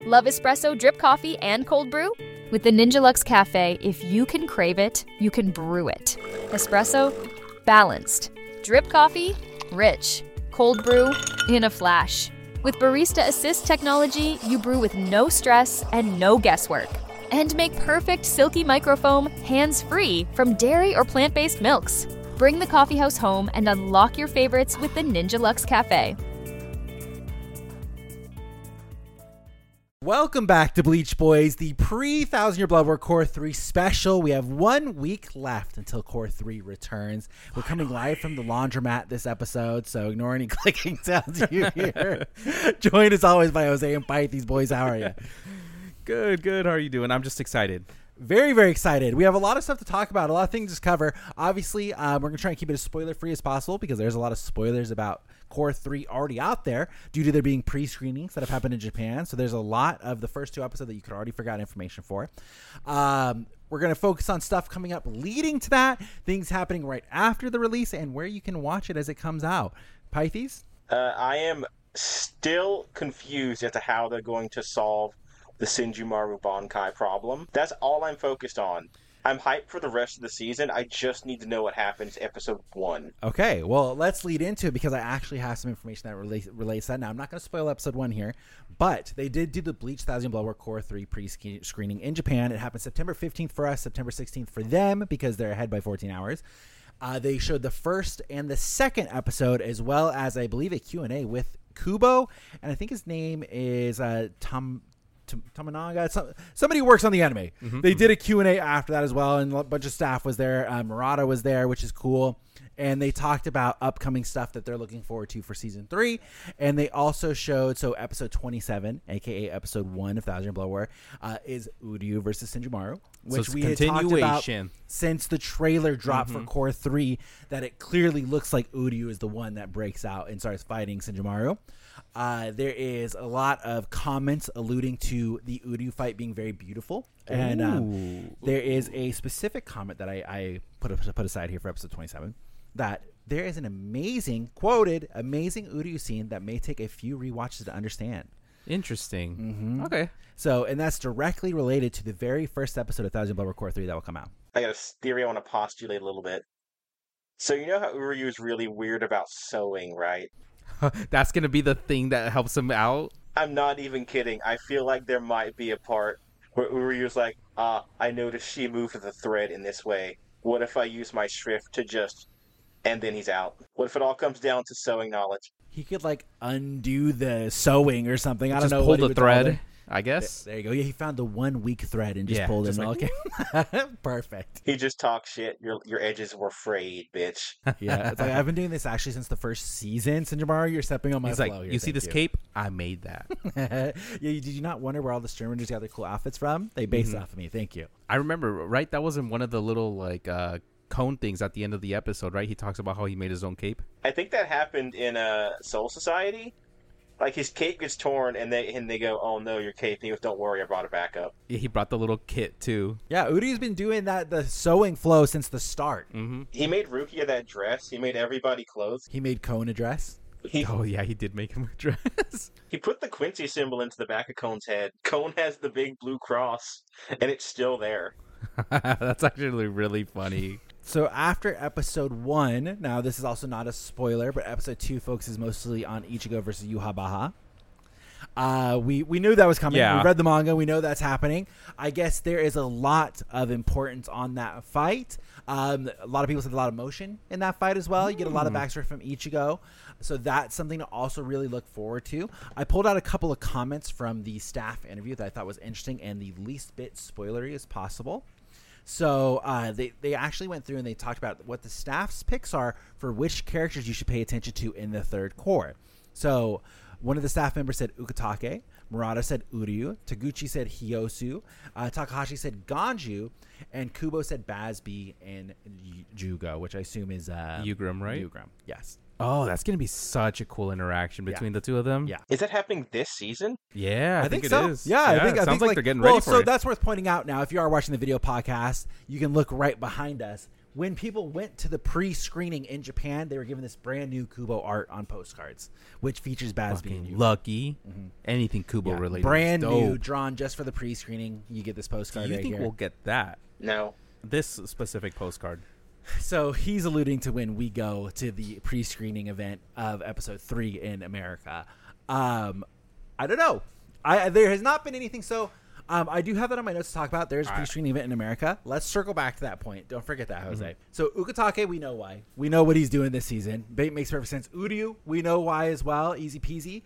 Love espresso, drip coffee, and cold brew? With the Ninja Luxe Cafe, if you can crave it, you can brew it. Espresso, balanced. Drip coffee, rich. Cold brew, in a flash. With Barista Assist technology, you brew with no stress and no guesswork. And make perfect silky microfoam hands-free from dairy or plant-based milks. Bring the coffeehouse home and unlock your favorites with the Ninja Luxe Cafe. Welcome back to Bleach Boys, the pre-Thousand Year Blood War Core 3 special. We have 1 week left until Core 3 returns. We're coming live from the laundromat this episode, so ignore any clicking sounds you hear. Joined as always by Jose and Pythes. Boys, how are you? Good. How are you doing? I'm just excited. Very, very excited. We have a lot of stuff to talk about, a lot of things to cover. Obviously, we're going to try and keep it as spoiler-free as possible because there's a lot of spoilers about Core 3 already out there due to there being pre-screenings that have happened in Japan. So there's a lot of the first 2 episodes that you could already figure out information for. We're going to focus on stuff coming up leading to that, things happening right after the release, and where you can watch it as it comes out. Pythes? I am still confused as to how they're going to solve the Senjumaru Bankai problem. That's all I'm focused on. I'm hyped for the rest of the season. I just need to know what happens episode 1. Okay, well, let's lead into it because I actually have some information that relates to that. Now, I'm not going to spoil episode 1 here, but they did do the Bleach Thousand Blood War Core 3 pre-screening in Japan. It happened September 15th for us, September 16th for them because they're ahead by 14 hours. They showed the first and the second episode as well as, I believe, a Q&A with Kubo, and I think his name is Tominaga, somebody who works on the anime. They did a Q&A after that as well, and a bunch of staff was there. Murata was there, which is cool. And they talked about upcoming stuff that they're looking forward to for Season 3. And they also showed, so Episode 27, a.k.a. Episode 1 of Thousand Year Blood War, is Uryu versus Senjumaru, which so we had talked about since the trailer dropped for Core 3, that it clearly looks like Uryu is the one that breaks out and starts fighting Senjumaru. There is a lot of comments alluding to the Uryu fight being very beautiful. And there is a specific comment that I put aside here for Episode 27, that there is an amazing Uryu scene that may take a few rewatches to understand. Interesting. Okay. So, and that's directly related to the very first episode of Thousand Blood War Core 3 that will come out. I got a theory I want to postulate a little bit. So you know how Uryu is really weird about sewing, right? That's going to be the thing that helps him out? I'm not even kidding. I feel like there might be a part where Uryu's like, I noticed she moved the thread in this way. What if I use my shrift to just... And then he's out. What if it all comes down to sewing knowledge? He could, like, undo the sewing or something. I don't know. Just pull the thread, I guess. There you go. Yeah, he found the 1 weak thread and just pulled it. Like, okay. Perfect. He just talks shit. Your edges were frayed, bitch. Yeah. It's like, I've been doing this actually since the first season. Senjumaru, you're stepping on my flow like, here. You see this cape? I made that. Yeah. Did you not wonder where all the Sternrangers got their cool outfits from? They based it off of me. Thank you. I remember, right? That was in one of the little, like, cone things at the end of the episode, right? He talks about how he made his own cape. I think that happened in Soul Society. Like, his cape gets torn, and they go, "Oh no, your cape." And he goes, "Don't worry, I brought it back up." Yeah, he brought the little kit too. Yeah, Uryu's been doing the sewing flow since the start. He made Rukia that dress. He made everybody clothes. He made Kon a dress. Oh yeah, he did make him a dress. He put the Quincy symbol into the back of Kon's head. Kon has the big blue cross, and it's still there. That's actually really funny. So after episode 1, now this is also not a spoiler, but episode 2 focuses mostly on Ichigo versus Yhwach. We knew that was coming. Yeah. We read the manga. We know that's happening. I guess there is a lot of importance on that fight. A lot of people said a lot of emotion in that fight as well. You get a lot of backstory from Ichigo. So that's something to also really look forward to. I pulled out a couple of comments from the staff interview that I thought was interesting and the least bit spoilery as possible. So they actually went through and they talked about what the staff's picks are for which characters you should pay attention to in the third core. So one of the staff members said Ukitake, Murata said Uryu, Taguchi said Hyosu, Takahashi said Ganju, and Kubo said Bazby and Jugo, which I assume is Yugrim, right? Yugrim, yes. Oh, that's going to be such a cool interaction between the two of them. Yeah. Is that happening this season? Yeah, I think so. it is. Yeah, I think like they're getting ready for so it. That's worth pointing out now. If you are watching the video podcast, you can look right behind us. when people went to the pre-screening in Japan, they were given this brand new Kubo art on postcards, which features Bazby and Yuga. Lucky. Anything Kubo related. Brand is new, dope. drawn just for the pre-screening. You get this postcard Do you right think here. we'll get that? No. This specific postcard. So he's alluding to when we go to the pre-screening event of episode 3 in America. I don't know. There has not been anything. So I do have that on my notes to talk about. There's a pre-screening event in America. Let's circle back to that point. Don't forget that, Jose. So Ukitake, we know why. We know what he's doing this season. It makes perfect sense. Uryu, we know why as well. Easy peasy.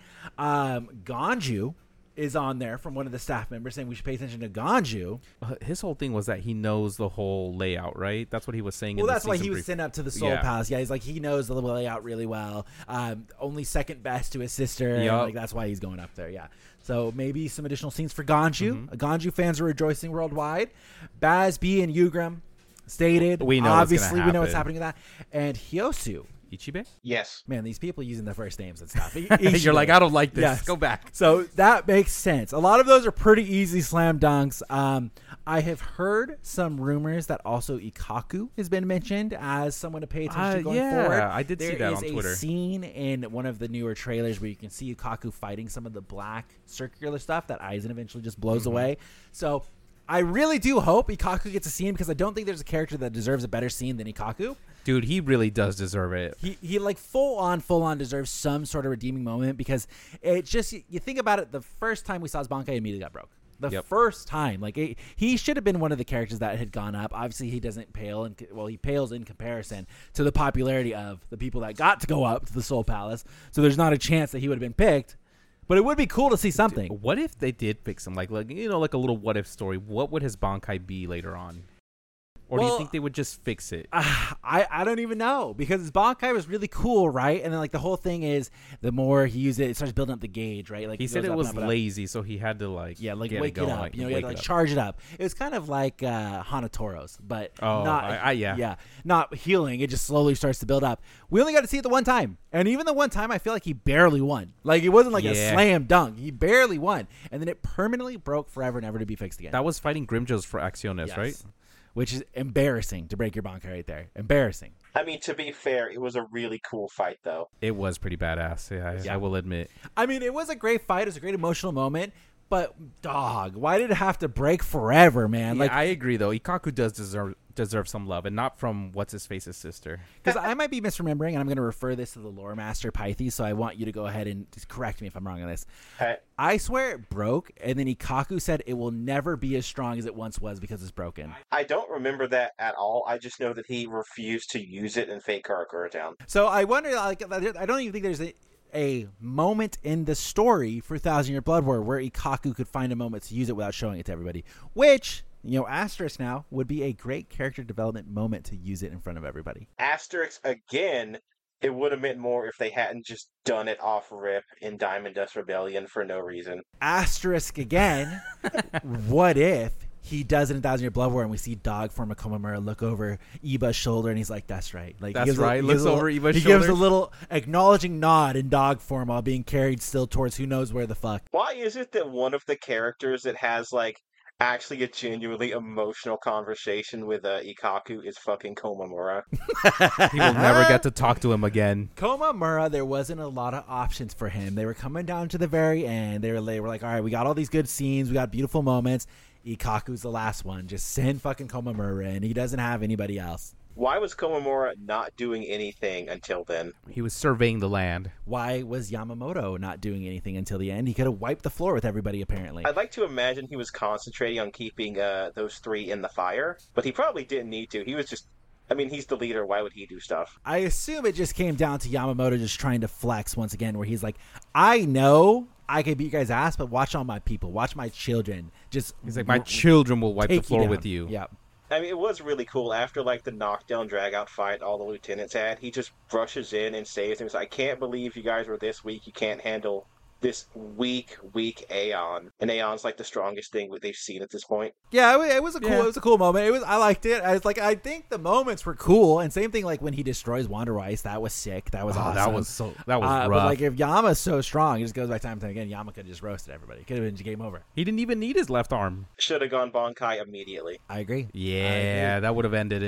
Ganju is on there from one of the staff members saying we should pay attention to Ganju. His whole thing was that he knows the whole layout, right? That's what he was saying. Well, in the that's why season he was brief. sent up to the Soul Palace. Yeah, he's like, he knows the layout really well. Only second best to his sister. Yep. Like, that's why he's going up there. Yeah. So maybe some additional scenes for Ganju. Ganju fans are rejoicing worldwide. Bazby and Yugram stated. We know obviously what's we know what's happen. happening with that. And Hyosu. Ichibe? Yes. Man, these people using their first names and stuff. You're like, I don't like this. Yes. Go back. So that makes sense. A lot of those are pretty easy slam dunks. I have heard some rumors that also Ikaku has been mentioned as someone to pay attention to going forward. I did see that on Twitter. There is a scene in one of the newer trailers where you can see Ikaku fighting some of the black circular stuff that Aizen eventually just blows away. So I really do hope Ikaku gets a scene because I don't think there's a character that deserves a better scene than Ikaku. Dude, he really does deserve it. He like full on deserves some sort of redeeming moment because it just, you think about it, the first time we saw his Bankai immediately got broke. The first time, like he should have been one of the characters that had gone up. Obviously, he doesn't pale, he pales in comparison to the popularity of the people that got to go up to the Soul Palace. So there's not a chance that he would have been picked. But it would be cool to see something. Dude, what if they did fix him? Like a little what if story. What would his Bankai be later on? Or do you think they would just fix it? I don't even know because his Bankai was really cool, right? And then like the whole thing is the more he used it, it starts building up the gauge, right? Like he said goes it up was and up and up. lazy, so he had to wake get it going, up. You had to charge it up. It was kind of like Hanatoro's, but not healing. It just slowly starts to build up. We only got to see it the one time, and even the one time, I feel like he barely won. Like it wasn't like a slam dunk. He barely won, and then it permanently broke forever, never to be fixed again. That was fighting Grimjo's for Acciones, right? Which is embarrassing to break your Bankai right there. Embarrassing. I mean, to be fair, it was a really cool fight, though. It was pretty badass. I will admit. I mean, it was a great fight. It was a great emotional moment. But, dog, why did it have to break forever, man? Yeah, I agree, though. Ikaku does deserve some love, and not from what's-his-face's sister. Because I might be misremembering, and I'm going to refer this to the lore master, Pythe, so I want you to go ahead and just correct me if I'm wrong on this. I swear it broke, and then Ikaku said it will never be as strong as it once was because it's broken. I don't remember that at all. I just know that he refused to use it in Fate Karakura Town. So I wonder, like, I don't even think there's a moment in the story for 1,000-Year Blood War where Ikaku could find a moment to use it without showing it to everybody, which, asterisk now, would be a great character development moment to use it in front of everybody. Asterisk again, it would have meant more if they hadn't just done it off rip in Diamond Dust Rebellion for no reason. Asterisk again, what if he does it in 1,000-Year Blood War and we see Dog form Komamura look over Iba's shoulder and he's like, that's right. Like, that's right. Looks over Iba's shoulder. He gives a little acknowledging nod in Dog form while being carried still towards who knows where the fuck. Why is it that one of the characters that has, like, actually a genuinely emotional conversation with Ikaku is fucking Komamura? He will never get to talk to him again. Komamura, there wasn't a lot of options for him. They were coming down to the very end. They were like, all right, we got all these good scenes. We got beautiful moments. Ikaku's the last one. Just send fucking Komamura in. He doesn't have anybody else. Why was Komamura not doing anything until then? He was surveying the land. Why was Yamamoto not doing anything until the end? He could have wiped the floor with everybody, apparently. I'd like to imagine he was concentrating on keeping those three in the fire, but he probably didn't need to. He was just... I mean, he's the leader. Why would he do stuff? I assume it just came down to Yamamoto just trying to flex once again, where he's like, I know I can beat you guys' ass, but watch all my people. Watch my children. He's like, my children will wipe the floor with you. Yeah. I mean, it was really cool. After, like, the knockdown drag-out fight all the lieutenants had, he just brushes in and saves them. He's like, I can't believe you guys were this weak. You can't handle this weak Aeon. And Aeon's, like, the strongest thing that they've seen at this point. Yeah, it was a cool moment. I liked it. I think the moments were cool. And same thing, like, when he destroys Wander Ice, that was sick. That was awesome. That was rough. But, like, if Yama's so strong, it just goes by time and time again, Yama could have just roasted everybody. It could have been game over. He didn't even need his left arm. Should have gone Bankai immediately. I agree. Yeah, that would have ended it.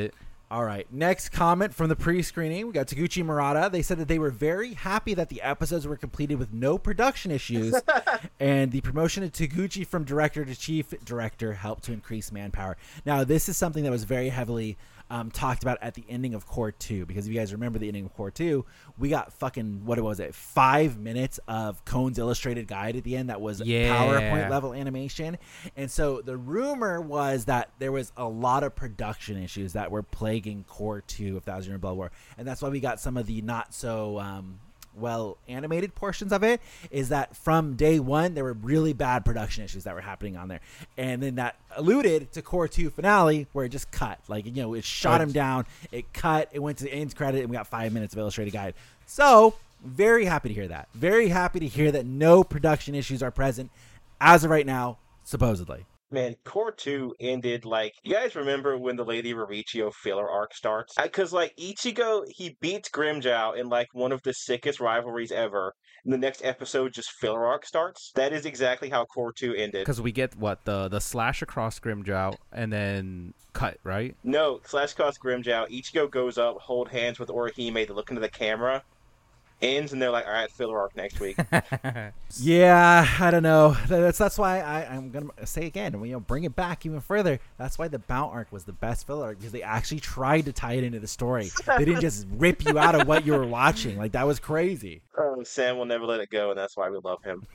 All right. Next comment from the pre-screening. We got Taguchi Murata. They said that they were very happy that the episodes were completed with no production issues, and the promotion of Taguchi from director to chief director helped to increase manpower. Now, this is something that was very heavily talked about at the ending of Core 2, because if you guys remember the ending of Core 2, we got fucking, what was it, 5 minutes of Cone's illustrated guide at the end that was PowerPoint level animation. And so the rumor was that there was a lot of production issues that were plaguing Core 2 of Thousand Year Blood War, and that's why we got some of the not so well animated portions of it. Is that from day one there were really bad production issues that were happening on there, and then that alluded to Core 2 finale where it just cut, like, you know, it shot him down, it cut, it went to the end credit, and we got 5 minutes of illustrated guide. So very happy to hear that. Very happy to hear that no production issues are present as of right now, supposedly. Man, Core 2 ended like... You guys remember when the Lady Rarichio filler arc starts? Because, like, Ichigo, he beats Grimmjow in, like, one of the sickest rivalries ever. And the next episode, just filler arc starts. That is exactly how Core 2 ended. Because we get, what, the slash across Grimmjow and then cut, right? No, slash across Grimmjow. Ichigo goes up, hold hands with Orihime, they look into the camera, ends, and they're like, all right, filler arc next week. Yeah, I don't know. That's why I'm gonna say again, you know, bring it back even further. That's why the Bount arc was the best filler arc, because they actually tried to tie it into the story. They didn't just rip you out of what you were watching. Like, that was crazy. Oh, Sam will never let it go, and that's why we love him.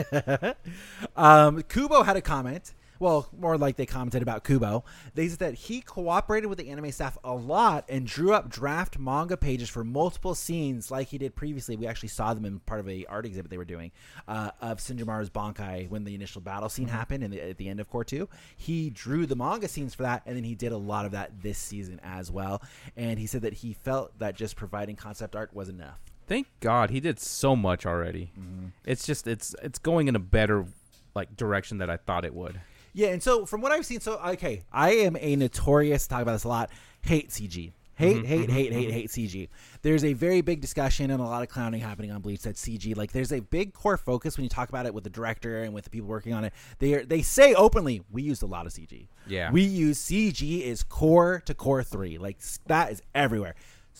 Kubo had a comment. Well, more like they commented about Kubo. They said that he cooperated with the anime staff a lot and drew up draft manga pages for multiple scenes like he did previously. We actually saw them in part of a art exhibit they were doing of Shinjimaru's Bankai when the initial battle scene happened at the end of Core 2. He drew the manga scenes for that, and then he did a lot of that this season as well. And he said that he felt that just providing concept art was enough. Thank God he did so much already. Mm-hmm. It's just it's going in a better like direction that I thought it would. Yeah, and so from what I've seen, so okay, I am a notorious, talk about this a lot, hate CG. Hate CG. There's a very big discussion and a lot of clowning happening on Bleach that CG, like, there's a big core focus when you talk about it with the director and with the people working on it. They say openly, we used a lot of CG. Yeah. We use CG is core to Core 3. Like, that is everywhere.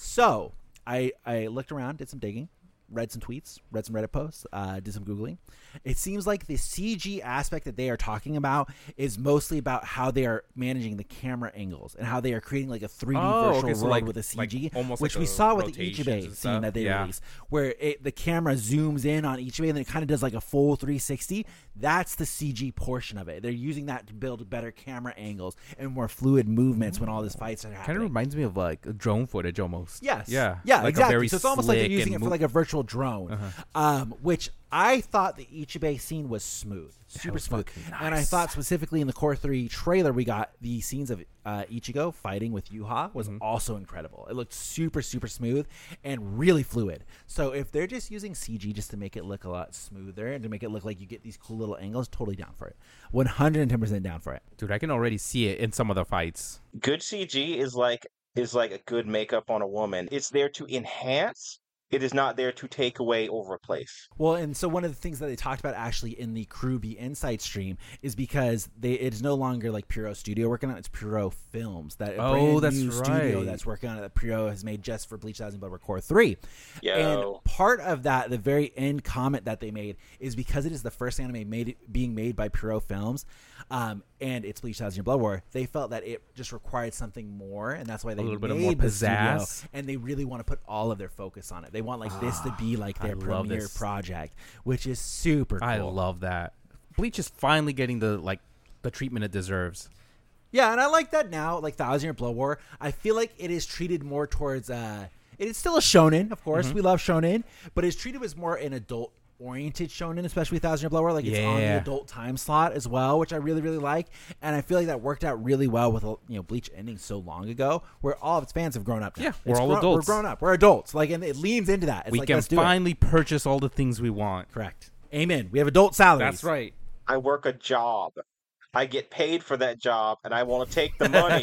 So I looked around, did some digging, read some tweets, read some Reddit posts, did some Googling. It seems like the CG aspect that they are talking about is mostly about how they are managing the camera angles and how they are creating like a 3D virtual world with a CG, which we saw with the Ichibe scene that they released, where the camera zooms in on Ichibe and then it kind of does like a full 360. That's the CG portion of it. They're using that to build better camera angles and more fluid movements when all these fights are happening. Kind of reminds me of like drone footage almost. Yes. Yeah. Yeah, like exactly. So it's almost like they're using it for like a virtual drone, which I thought the Ichibe scene was smooth, super smooth. Nice. And I thought specifically in the Core 3 trailer, we got the scenes of Ichigo fighting with Yuha was also incredible. It looked super, super smooth and really fluid. So if they're just using CG just to make it look a lot smoother and to make it look like you get these cool little angles, totally down for it. 110% down for it. Dude, I can already see it in some of the fights. Good CG is like a good makeup on a woman. It's there to enhance. It is not there to take away or replace. Well, and so one of the things that they talked about actually in the Kruby Insight stream is because it is no longer like Puro Studio working on it. It's Puro Films. That brand new studio that's working on it that Puro has made just for Bleach Thousand Blood War Core 3. And part of that, the very end comment that they made, is because it is the first anime being made by Puro Films, and it's Bleach Thousand Year Blood War, they felt that it just required something more, and that's why they made more pizzazz. Studio, and they really want to put all of their focus on it. They want like this to be like their premiere project, which is super cool. I love that. Bleach is finally getting the treatment it deserves. Yeah, and I like that now. Like Thousand Year Blood War, I feel like it is treated more towards. It is still a shonen, of course. We love shonen, but it's treated as more an adult oriented shonen, especially with Thousand Year Blood War. Like it's on the adult time slot as well, which I really, really like. And I feel like that worked out really well with Bleach ending so long ago, where all of its fans have grown up now. Yeah, we're all adults. We're grown up. We're adults. Like, and it leans into that. It's we like, can finally purchase all the things we want. Correct. Amen. We have adult salaries. That's right. I work a job. I get paid for that job, and I want to take the money.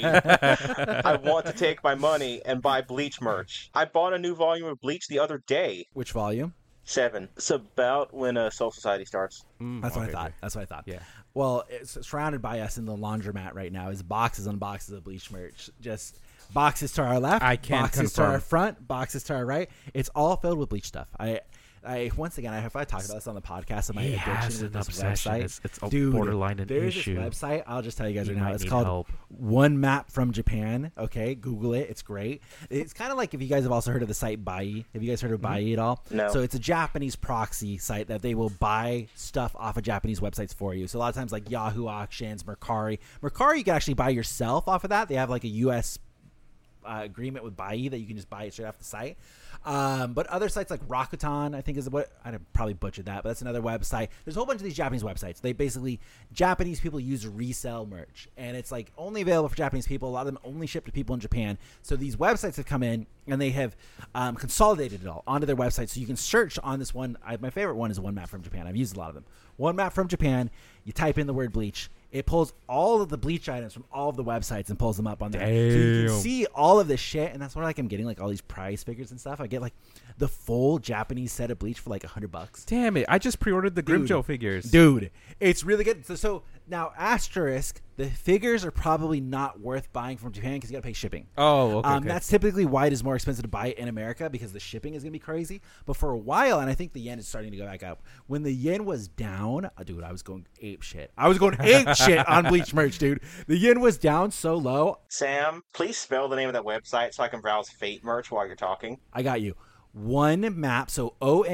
I want to take my money and buy Bleach merch. I bought a new volume of Bleach the other day. Which volume? 7. It's about when Soul Society starts. That's what I thought. okay. That's what I thought. Yeah. Well, it's surrounded by us in the laundromat right now is boxes and boxes of Bleach merch. Just boxes to our left, I can boxes to confirm. our front, boxes to our right. It's all filled with Bleach stuff. I once again, I talked about this on the podcast of my He addiction has with an this obsession. website. It's a Dude, borderline an there's issue. this website. I'll just tell you guys He right now. might It's need called help. One Map from Japan. Okay, Google it. It's great. It's kind of like if you guys have also heard of the site Bai. Have you guys heard of Bai at all? No. So it's a Japanese proxy site that they will buy stuff off of Japanese websites for you. So a lot of times like Yahoo Auctions, Mercari. Mercari you can actually buy yourself off of that. They have like a U.S. Agreement with Bai that you can just buy it straight off the site. But other sites like Rakuten, I think is what I probably butchered that, but that's another website. There's a whole bunch of these Japanese websites. They basically Japanese people use to resell merch, and it's like only available for Japanese people. A lot of them only ship to people in Japan. So these websites have come in and they have consolidated it all onto their website, so you can search on this one. My favorite one is One Map from Japan. I've used a lot of them. One Map from Japan. You type in the word Bleach. It pulls all of the Bleach items from all of the websites and pulls them up on there. So you can see all of this shit, and that's where like I'm getting like all these prize figures and stuff. I get like the full Japanese set of Bleach for like $100. Damn it! I just pre-ordered the Dude. Grimjo figures. Dude, it's really good. So now asterisk, the figures are probably not worth buying from Japan because you got to pay shipping. Oh, okay. That's typically why it is more expensive to buy it in America because the shipping is going to be crazy. But for a while, and I think the yen is starting to go back up. When the yen was down, dude, I was going ape shit. I was going ape shit on Bleach merch, dude. The yen was down so low. Sam, please spell the name of that website so I can browse Fate merch while you're talking. I got you. One Map, so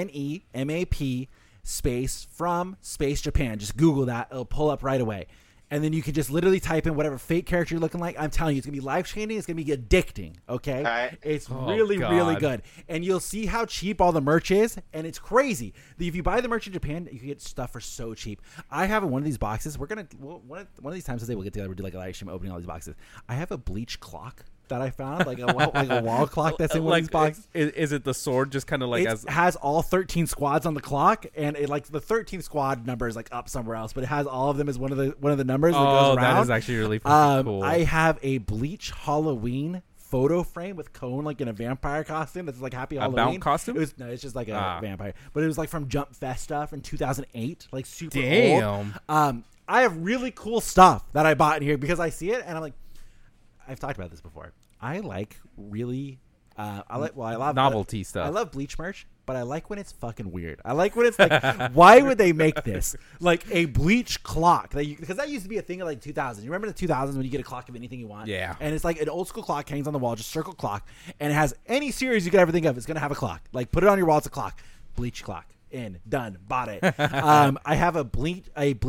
ONEMAP space from space Japan. Just Google that. It'll pull up right away. And then you can just literally type in whatever Fate character you're looking like. I'm telling you, it's going to be life-changing. It's going to be addicting, okay? All right. It's Oh, really, God. really good. And you'll see how cheap all the merch is, and it's crazy. If you buy the merch in Japan, you can get stuff for so cheap. I have one of these boxes. We're going to, one of these times today, we'll get together. We'll do like a live stream opening all these boxes. I have a Bleach clock that I found, like a wall clock that's in one of these boxes. Is it the sword just kind of like It as has all 13 squads on the clock, and it like the 13th squad number is like up somewhere else, but it has all of them as one of the numbers that goes around. that is actually really fucking cool. I have a Bleach Halloween photo frame with Cone like in a vampire costume that's like Happy Halloween. Mount costume? No, it's just like a vampire, but it was like from Jump Festa from 2008, like super Damn. old. I have really cool stuff that I bought in here because I see it and I'm like, I've talked about this before. I like really, I love novelty stuff. I love Bleach merch, but I like when it's fucking weird. I like when it's like, why would they make this like a Bleach clock? Because that used to be a thing in like 2000. You remember the 2000s when you get a clock of anything you want? Yeah. And it's like an old school clock hangs on the wall, just circle clock, and it has any series you could ever think of. It's gonna have a clock. Like put it on your wall. It's a clock. Bleach clock. In done. Bought it. I have a bleach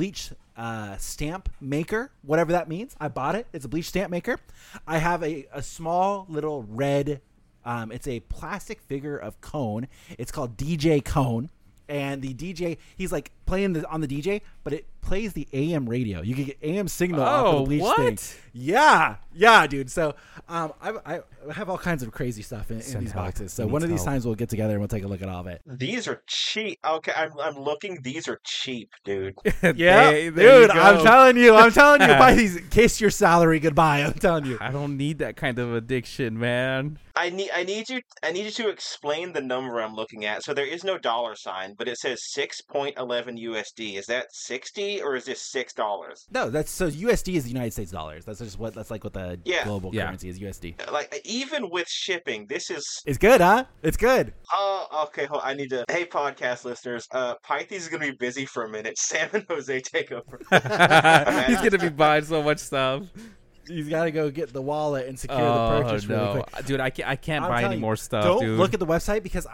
stamp maker, whatever that means. I bought it. It's a Bleach stamp maker. I have a small little red. It's a plastic figure of Cone. It's called DJ Cone. And the DJ, he's like playing on the DJ, but it plays the AM radio. You can get AM signal off of the Bleach thing. Yeah, dude. So I have all kinds of crazy stuff in these boxes. So one of these times we'll get together and we'll take a look at all of it. These are cheap. Okay, I'm looking. These are cheap, dude. Yeah, There you dude. go. I'm telling you. Buy these. Kiss your salary goodbye. I'm telling you. I don't need that kind of addiction, man. I need you to explain the number I'm looking at. So there is no dollar sign, but it says 6.11 USD. Is that 60 or is this $6? No, that's so USD is the United States dollars. That's like what the global Yeah. currency is. USD. Like even with shipping, this is. It's good, huh? It's good. Oh, okay. Hold on. I need to. Hey, podcast listeners. Pythes is gonna be busy for a minute. Sam and Jose take over. He's gonna be buying so much stuff. He's got to go get the wallet and secure the purchase really quick. Dude, I can't I'm buy telling any you, more stuff. Don't dude. look at the website because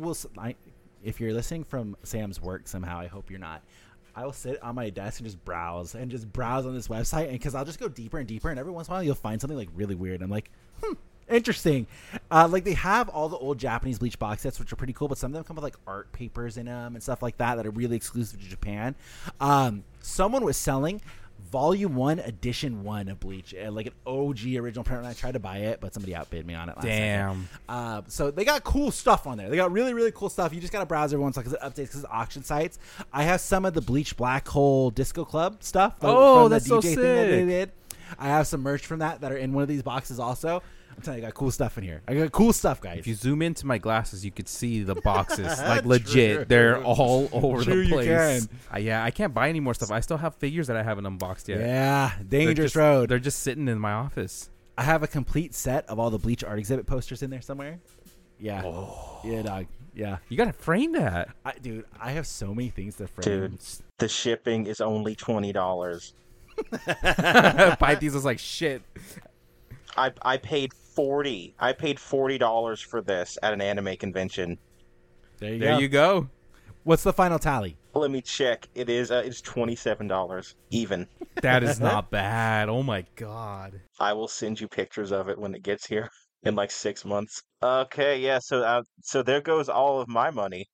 if you're listening from Sam's work somehow, I hope you're not. I will sit on my desk and just browse on this website, and because I'll just go deeper and deeper, and every once in a while you'll find something like really weird. I'm like, interesting. Like they have all the old Japanese Bleach box sets, which are pretty cool, but some of them come with like art papers in them and stuff like that are really exclusive to Japan. Someone was selling Volume 1, Edition 1 of Bleach, like an OG original print, and I tried to buy it, but somebody outbid me on it last Damn. second. So they got cool stuff on there. They got really, really cool stuff. You just got to browse every once in a while because it updates because it's auction sites. I have some of the Bleach Black Hole Disco Club stuff. Oh, from that's the so DJ thing that they sick. did. I have some merch from that are in one of these boxes also. I'm telling you, I got cool stuff in here. I got cool stuff, guys. If you zoom into my glasses, you could see the boxes. Like, legit. They're all over the place. You can. Yeah, I can't buy any more stuff. I still have figures that I haven't unboxed yet. Yeah, dangerous road. They're just sitting in my office. I have a complete set of all the Bleach art exhibit posters in there somewhere. Yeah. Oh. Yeah, dog. Yeah. You got to frame that. Dude, I have so many things to frame. Dude, the shipping is only $20. Five Thieves was like, shit. I paid $40. I paid $40 for this at an anime convention. There you go. What's the final tally? Let me check. It's $27 even. That is not bad. Oh my god. I will send you pictures of it when it gets here in like 6 months. Okay, yeah. So there goes all of my money.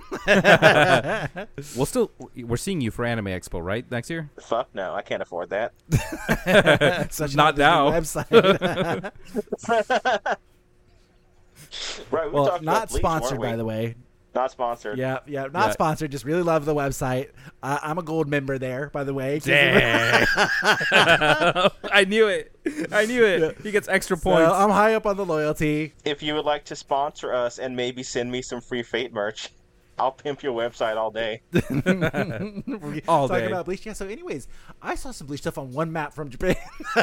We're seeing you for Anime Expo, right? Next year? Fuck no, I can't afford that. Not now. Website. Right. Well, not sponsored, by the way. Not sponsored. Yeah, not sponsored. Just really love the website. I'm a gold member there, by the way. Dang. I knew it. Yeah. He gets extra points. So I'm high up on the loyalty. If you would like to sponsor us and maybe send me some free Fate merch, I'll pimp your website all day. All day. Talking about Bleach. Yeah, so anyways, I saw some Bleach stuff on one map from Japan.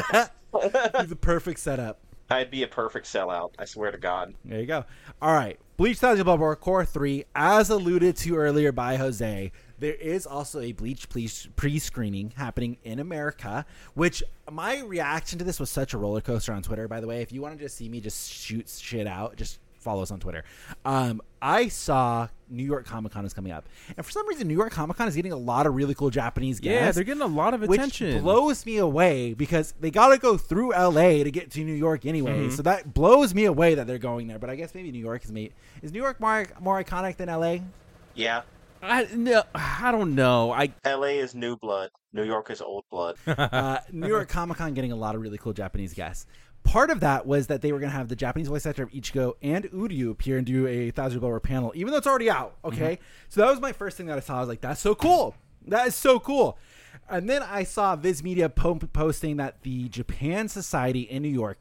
It's the perfect setup. I'd be a perfect sellout. I swear to God. There you go. All right. Bleach Thousand Blood War Core 3, as alluded to earlier by Jose, there is also a Bleach pre-screening happening in America, which my reaction to this was such a roller coaster on Twitter, by the way. If you want to just see me just shoot shit out, just follow us on Twitter. I saw New York Comic Con is coming up, and for some reason New York Comic Con is getting a lot of really cool Japanese guests. Yeah, they're getting a lot of attention, which blows me away because they got to go through LA to get to New York anyway. So that blows me away that they're going there. But I guess maybe New York is New York more iconic than LA? Yeah. I don't know. LA is new blood. New York is old blood. New York Comic Con getting a lot of really cool Japanese guests. Part of that was that they were going to have the Japanese voice actor of Ichigo and Uryu appear and do a Thousand Blower panel, even though it's already out. Okay. So that was my first thing that I saw. I was like, that's so cool. That is so cool. And then I saw Viz Media posting that the Japan Society in New York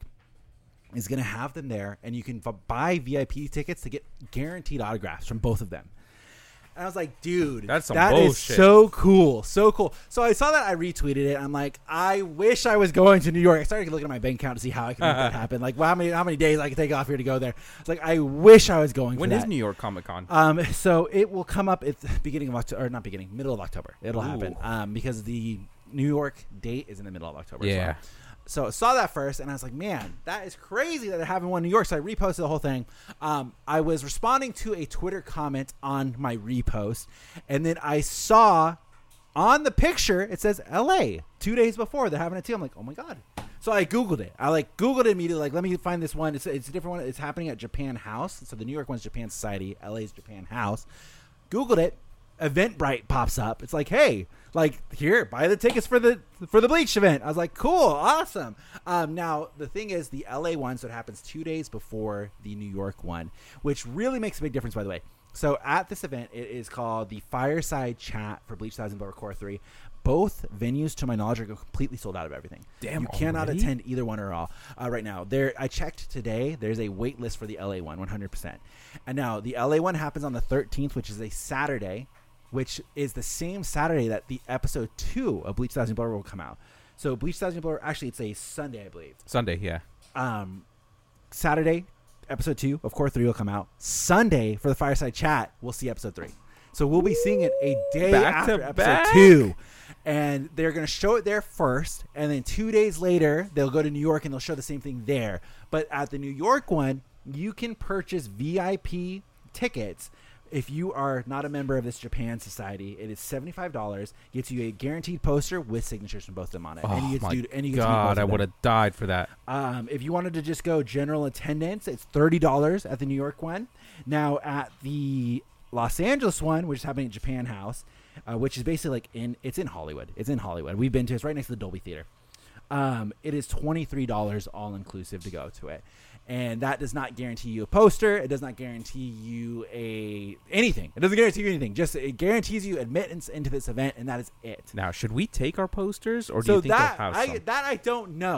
is going to have them there, and you can buy VIP tickets to get guaranteed autographs from both of them. And I was like, dude, that is so cool. So cool. So I saw that, I retweeted it. I'm like, I wish I was going to New York. I started looking at my bank account to see how I can make that happen. Like, well, how many days I can take off here to go there. It's like, I wish I was going When for is that. New York Comic Con? So it will come up at the beginning of October, or not beginning, middle of October. It'll happen. Because the New York date is in the middle of October. Yeah. As well. So I saw that first, and I was like, man, that is crazy that they're having one in New York. So I reposted the whole thing. I was responding to a Twitter comment on my repost, and then I saw on the picture, it says L.A. 2 days before they're having it too. I'm like, oh, my God. So I Googled it. I Googled it immediately. Like, let me find this one. It's a different one. It's happening at Japan House. So the New York one's Japan Society. L.A.'s Japan House. Googled it. Eventbrite pops up. It's like, hey, like, here, buy the tickets for the Bleach event. I was like, cool, awesome. Now the thing is, the LA one, so it happens 2 days before the New York one, which really makes a big difference, by the way. So at this event, it is called the Fireside Chat for Bleach Thousand Blower Core 3. Both venues, to my knowledge, are completely sold out of everything. Damn, you cannot already? attend either one or all right now. I checked today. There's a wait list for the LA one, 100%. And now the LA one happens on the 13th, which is a Saturday, which is the same Saturday that the episode 2 of Bleach Thousand Blower will come out. So Bleach Thousand Blower, actually, it's a Sunday, I believe. Sunday, yeah. Saturday, episode 2 of Core 3 will come out. Sunday, for the Fireside Chat, we'll see episode 3. So we'll be seeing it a day after episode 2. And they're going to show it there first. And then 2 days later, they'll go to New York and they'll show the same thing there. But at the New York one, you can purchase VIP tickets. If you are not a member of this Japan Society, it is $75. Gets you a guaranteed poster with signatures from both of them on it. Oh, and you get my to do, and you get God, to I would have died for that. if you wanted to just go general attendance, it's $30 at the New York one. Now, at the Los Angeles one, which is happening at Japan House, which is basically it's in Hollywood. It's in Hollywood. We've been to it. It's right next to the Dolby Theater. It is $23 all inclusive to go to it. And that does not guarantee you a poster. It does not guarantee you anything. It doesn't guarantee you anything. Just it guarantees you admittance into this event, and that is it. Now, should we take our posters, or do you think they'll have some? That I don't know.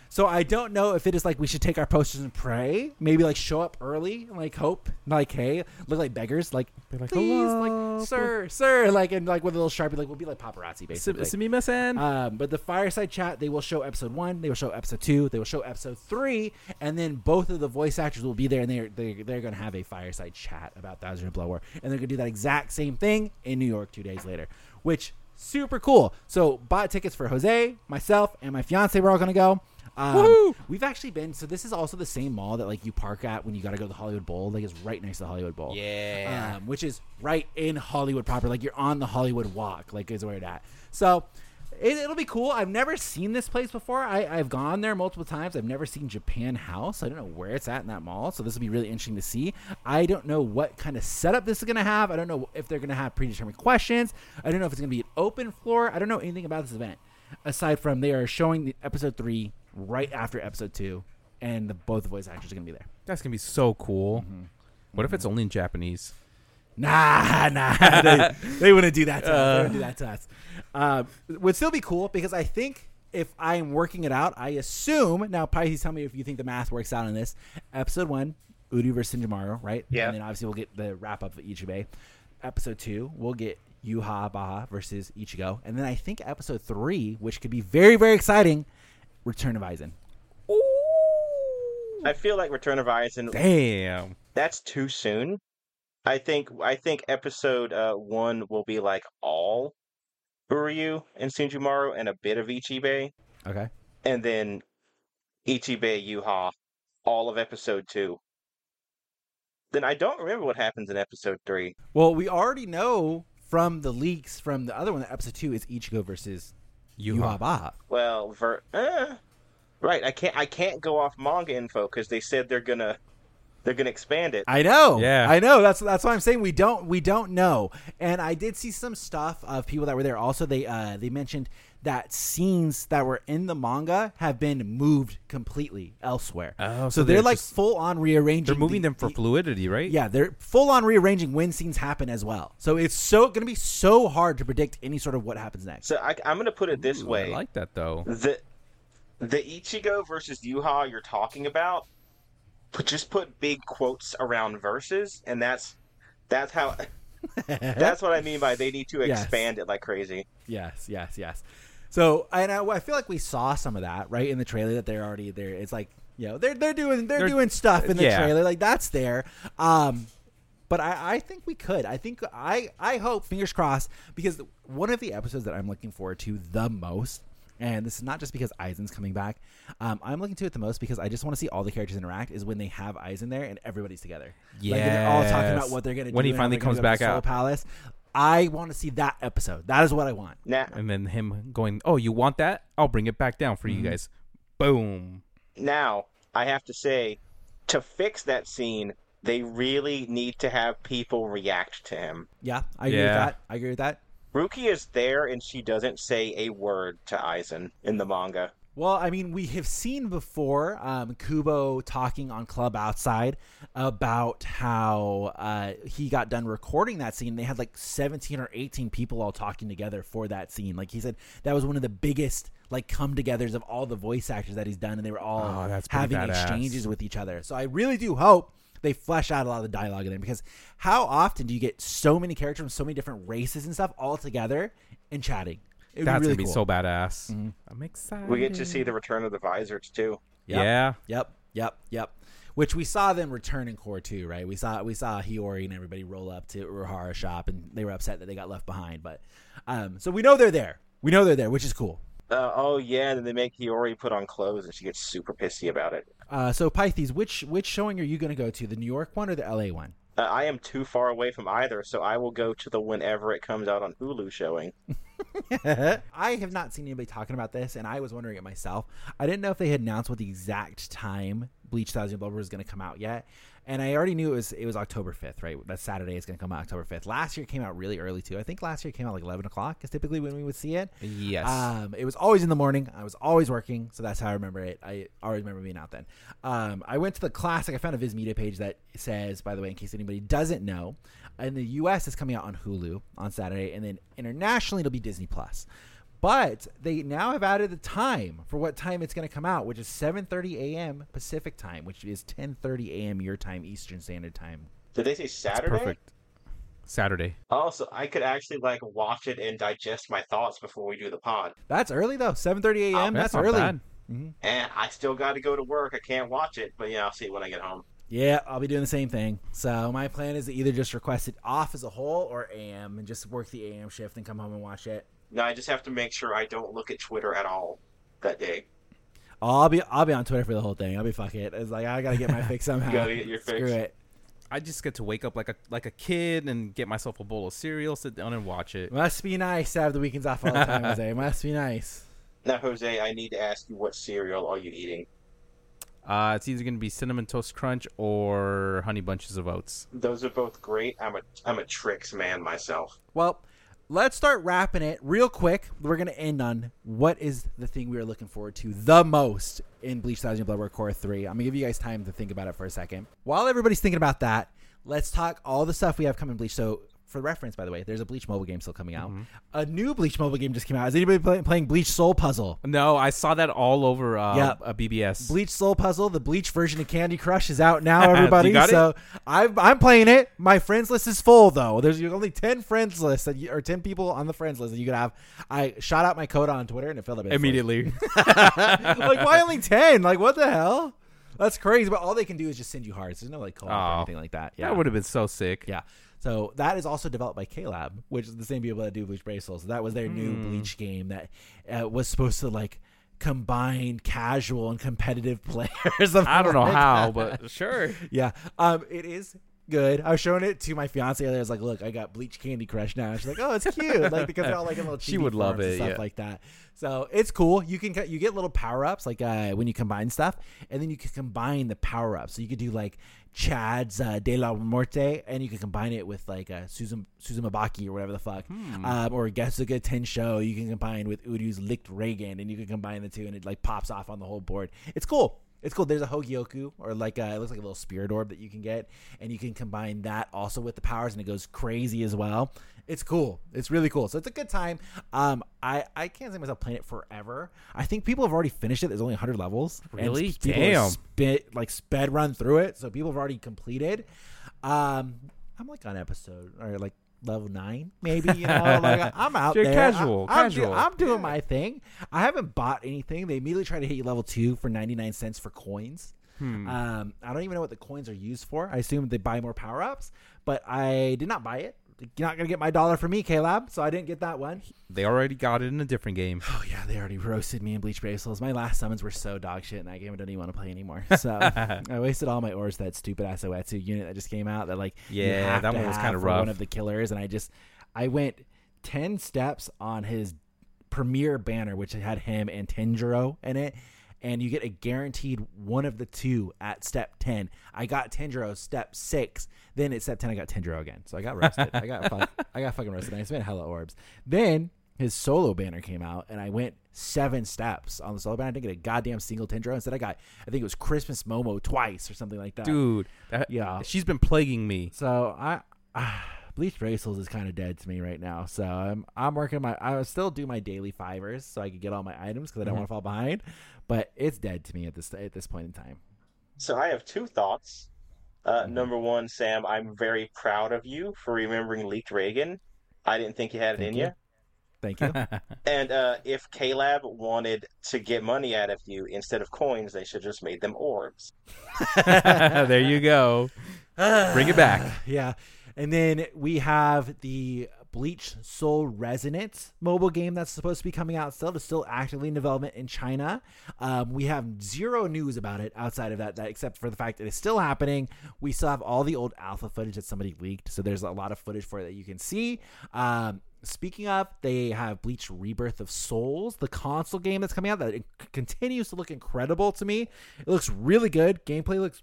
So I don't know if it is like we should take our posters and pray, maybe like show up early, and like hope, like hey, look like beggars, like like, please, hello, like sir, like and like with a little Sharpie, like we'll be like paparazzi basically. Sumimasen. But the fireside chat, they will show episode 1, they will show episode 2, they will show episode 3, and then both of the voice actors will be there, and they're going to have a fireside chat about Thousand Year Blood War, and they're going to do that exact same thing in New York 2 days later, which super cool. So bought tickets for Jose, myself, and my fiance. We're all going to go. We've actually been. So this is also the same mall that like you park at when you got to go to the Hollywood Bowl. Like it's right next to the Hollywood Bowl. Yeah. Which is right in Hollywood proper. Like you're on the Hollywood Walk. Like is where it's at. So it'll be cool. I've never seen this place before. I've gone there multiple times. I've never seen Japan House. I don't know where it's at in that mall. So this will be really interesting to see. I don't know what kind of setup this is going to have. I don't know if they're going to have predetermined questions. I don't know if it's going to be an open floor. I don't know anything about this event. Aside from they are showing the episode 3 right after episode 2, and both the voice actors are going to be there. That's going to be so cool. What if it's only in Japanese? Nah. They wouldn't do that to us. They wouldn't do that to us. Would still be cool because I think if I'm working it out, I assume, now Pisces, tell me if you think the math works out on this. Episode 1, Uryu versus Senjumaru, right? Yeah. And then obviously we'll get the wrap up of Ichibei. Episode 2, we'll get Yuha Baha versus Ichigo. And then I think episode 3, which could be very, very exciting, Return of Aizen. I feel like Return of Aizen. Damn. That's too soon. I think episode 1 will be like all Uryu and Senjumaru and a bit of Ichibei, Okay. and then Ichibei Yuha all of episode 2. Then I don't remember what happens in episode 3. Well, we already know from the leaks from the other one that episode 2 is Ichigo versus Yuha Baha. Well, right. I can't go off manga info because they said they're gonna expand it. I know. Yeah. I know. That's why I'm saying we don't know. And I did see some stuff of people that were there. Also, they mentioned that scenes that were in the manga have been moved completely elsewhere. Oh, so they're like just full on rearranging. They're moving them for fluidity, right? Yeah, they're full on rearranging when scenes happen as well. So it's going to be so hard to predict any sort of what happens next. So I'm going to put it this way. I like that though. The Ichigo versus Yuha you're talking about, just put big quotes around verses, and that's how that's what I mean by they need to expand it like crazy. Yes. So I feel like we saw some of that right in the trailer that they're already there. It's like they're doing stuff in the trailer like that's there. But I think we could. I hope, fingers crossed, because one of the episodes that I'm looking forward to the most, and this is not just because Aizen's coming back, I'm looking to it the most because I just want to see all the characters interact, is when they have Aizen there and everybody's together. Yeah, like, they're all talking about what they're going to do when he finally comes back out. Palace. I want to see that episode. That is what I want. And then him going, "Oh, you want that? I'll bring it back down for you guys." Boom. Now, I have to say, to fix that scene, they really need to have people react to him. Yeah, I agree with that. Ruki is there, and she doesn't say a word to Aizen in the manga. Well, I mean, we have seen before Kubo talking on Club Outside about how he got done recording that scene. They had like 17 or 18 people all talking together for that scene. Like he said, that was one of the biggest like come-togethers of all the voice actors that he's done, and they were all having exchanges with each other. So I really do hope they flesh out a lot of the dialogue in there, because how often do you get so many characters from so many different races and stuff all together and chatting? That's really gonna be cool. so badass. Mm-hmm. I'm excited. We get to see the return of the Visors too. Yeah. Yep. Which we saw them return in Core 2, right? We saw Hiyori and everybody roll up to Urahara's shop, and they were upset that they got left behind. But so we know they're there. Which is cool. And then they make Hiyori put on clothes, and she gets super pissy about it. So Pythes, which showing are you going to go to? The New York one or the LA one? I am too far away from either, so I will go to the whenever it comes out on Hulu showing. I have not seen anybody talking about this, and I was wondering it myself. I didn't know if they had announced what the exact time Bleach Thousand Blood was going to come out yet, and I already knew it was October 5th, right? That Saturday is going to come out October 5th. Last year it came out really early too. I think last year it came out like 11 o'clock is typically when we would see it. Yes. It was always in the morning. I was always working, so that's how I remember it. I always remember being out then. I went to the classic. I found a Viz Media page that says, by the way, in case anybody doesn't know, in the U.S. it's coming out on Hulu on Saturday, and then internationally it'll be Disney Plus. But they now have added the time for what time it's going to come out, which is 7:30 a.m. Pacific time, which is 10:30 a.m. your time, Eastern Standard Time. Did they say Saturday? Perfect. Saturday. Oh, so I could actually watch it and digest my thoughts before we do the pod. That's early though. 7:30 a.m. That's That's not early. bad. Mm-hmm. And I still got to go to work. I can't watch it, but I'll see it when I get home. Yeah, I'll be doing the same thing. So my plan is to either just request it off as a whole or AM and just work the AM shift and come home and watch it. No, I just have to make sure I don't look at Twitter at all that day. I'll be on Twitter for the whole thing. I'll be fuck it. It's like I gotta get my fix somehow. You gotta get your Screw fix. it. I just get to wake up like a kid and get myself a bowl of cereal, sit down and watch it. Must be nice to have the weekends off all the time, Jose. Must be nice. Now, Jose, I need to ask you, what cereal are you eating? It's either gonna be Cinnamon Toast Crunch or Honey Bunches of Oats. Those are both great. I'm a Trix man myself. Well, let's start wrapping it real quick. We're going to end on what is the thing we are looking forward to the most in Bleach Thousand Blood War Core 3. I'm going to give you guys time to think about it for a second. While everybody's thinking about that, let's talk all the stuff we have coming in Bleach. So, for reference, by the way, there's a Bleach mobile game still coming out. Mm-hmm. A new Bleach mobile game just came out. Is anybody playing Bleach Soul Puzzle? No, I saw that all over a BBS. Bleach Soul Puzzle, the Bleach version of Candy Crush, is out now, everybody. You got so it? I'm playing it. My friends list is full, though. There's only 10 friends list or 10 people on the friends list that you could have. I shot out my code on Twitter and it filled up Immediately. Like, why only 10? Like, what the hell? That's crazy. But all they can do is just send you hearts. There's no co-op or anything like that. Yeah, That would have been so sick. Yeah. So that is also developed by K-Lab, which is the same people that do Bleach Brave Souls. So that was their new Bleach game that was supposed to combine casual and competitive players. I don't know how, but sure. Yeah. It is good. I was showing it to my fiance. I was like, "Look, I got Bleach Candy Crush now." She's like, "Oh, it's cute!" Because they're all in little. She would love it. And stuff like that. So it's cool. You get little power ups when you combine stuff, and then you can combine the power ups. So you could do Chad's De La Muerte, and you can combine it with Suzumabaki or whatever the fuck, or Getsuga Tensho. You can combine with Uryu's Licked Reagan, and you can combine the two, and it pops off on the whole board. It's cool. It's cool. There's a Hogyoku, or it looks like a little spirit orb that you can get, and you can combine that also with the powers, and it goes crazy as well. It's cool. It's really cool. So it's a good time. I can't see myself playing it forever. I think people have already finished it. There's only 100 levels. Really? And people have sped run through it. So people have already completed. I'm on episode or level 9, maybe. I'm out You're there. casual. I'm doing my thing. I haven't bought anything. They immediately try to hit you level 2 for 99 cents for coins. I don't even know what the coins are used for. I assume they buy more power ups, but I did not buy it. You're not going to get my dollar from me, K-Lab, so I didn't get that one. They already got it in a different game. Oh, yeah, they already roasted me in Bleach Brave Souls. My last summons were so dog shit in that game I don't even want to play anymore. So I wasted all my ores to that stupid Asoetsu unit that just came out that, that one was kind of rough. One of the killers, and I went 10 steps on his premier banner, which had him and Tenjiro in it, and you get a guaranteed one of the two at step 10. I got Tenjiro step 6. Then at step 10, I got Tenjiro again. So I got roasted. I got fucking roasted. I spent hella orbs. Then his solo banner came out, and I went 7 steps on the solo banner. I didn't get a goddamn single Tenjiro. Instead, I think it was Christmas Momo twice or something like that. Dude, yeah. She's been plaguing me. So Bleach Brave Souls is kind of dead to me right now. So I'm working I still do my daily 5ers so I can get all my items because I don't want to fall behind. But it's dead to me at this point in time. So I have 2 thoughts. Number 1, Sam, I'm very proud of you for remembering Leaked Reagan. I didn't think you had it in you. Thank you. And if K-Lab wanted to get money out of you instead of coins, they should have just made them orbs. There you go. Bring it back. Yeah. And then we have the Bleach Soul Resonance mobile game that's supposed to be coming out still. It's still actively in development in China. We have zero news about it outside of that except for the fact that it's still happening. We still have all the old alpha footage that somebody leaked, so there's a lot of footage for it that you can see. Speaking of, they have Bleach Rebirth of Souls, the console game that's coming out that continues to look incredible to me. It looks really good. Gameplay looks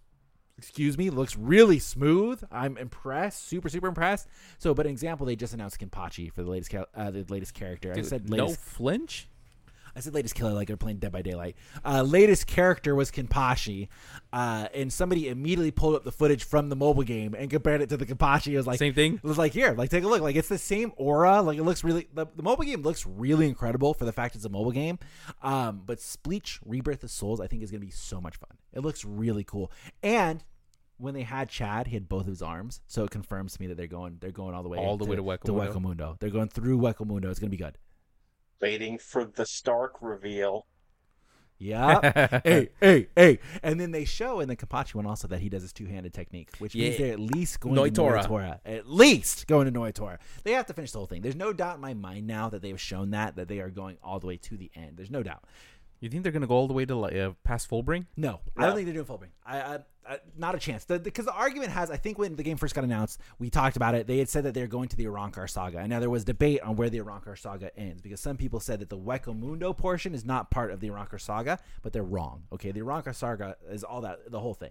really smooth. I'm impressed, super impressed. So, but an example, they just announced Kenpachi for the latest character. Dude, I said no flinch. I said latest killer like they're playing Dead by Daylight. Latest character was Kenpachi, and somebody immediately pulled up the footage from the mobile game and compared it to the Kenpachi. It was like Same thing? It was like, here, like take a look. Like it's the same aura. Like it looks really. The mobile game looks really incredible for the fact it's a mobile game. But Bleach Rebirth of Souls, I think, is gonna be so much fun. It looks really cool. And when they had Chad, he had both of his arms, so it confirms to me that they're going all the way All the way to Weko Mundo. They're going through Weko Mundo. It's gonna be good. Waiting for the Stark reveal. Yeah. hey. And then they show in the Kenpachi one also that he does his two-handed technique, which means they're at least going to Noitora. At least going to Noitora. They have to finish the whole thing. There's no doubt in my mind now that they've shown that they are going all the way to the end. There's no doubt. You think they're going to go all the way to past Fullbring? No, I don't think they're doing Fullbring. I not a chance. Because the argument has, I think when the game first got announced, we talked about it. They had said that they're going to the Arrancar Saga. And now there was debate on where the Arrancar Saga ends. Because some people said that the Weko Mundo portion is not part of the Arrancar Saga. But they're wrong. Okay, the Arrancar Saga is all that, the whole thing.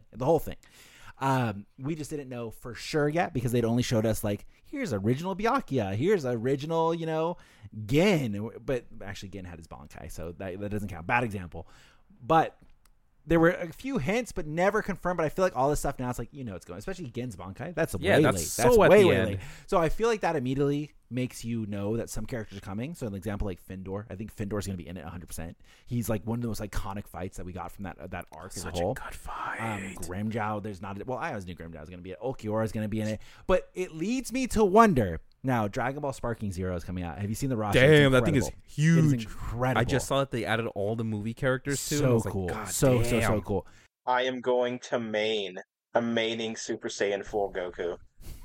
We just didn't know for sure yet because they'd only showed us like, here's original Byakuya, here's original, Gin. But actually Gin had his Bankai, so that doesn't count. Bad example. But there were a few hints, but never confirmed. But I feel like all this stuff now, it's like, it's going, especially Gen's Bankai. That's way late. So that's way late. So I feel like that immediately makes you know that some characters are coming. So an example like Findor, I think Findor's going to be in it 100%. He's like one of the most iconic fights that we got from that arc as a whole. Such a good fight. Grimmjow, there's not. Well, I always knew Grimmjow was going to be it. Ulquiorra is going to be in it. But it leads me to wonder. Now, Dragon Ball Sparking Zero is coming out. Have you seen the roster? Damn, that thing is huge. It is incredible. I just saw that they added all the movie characters too. So cool. Like, so cool. I am going to main a maining Super Saiyan 4 Goku.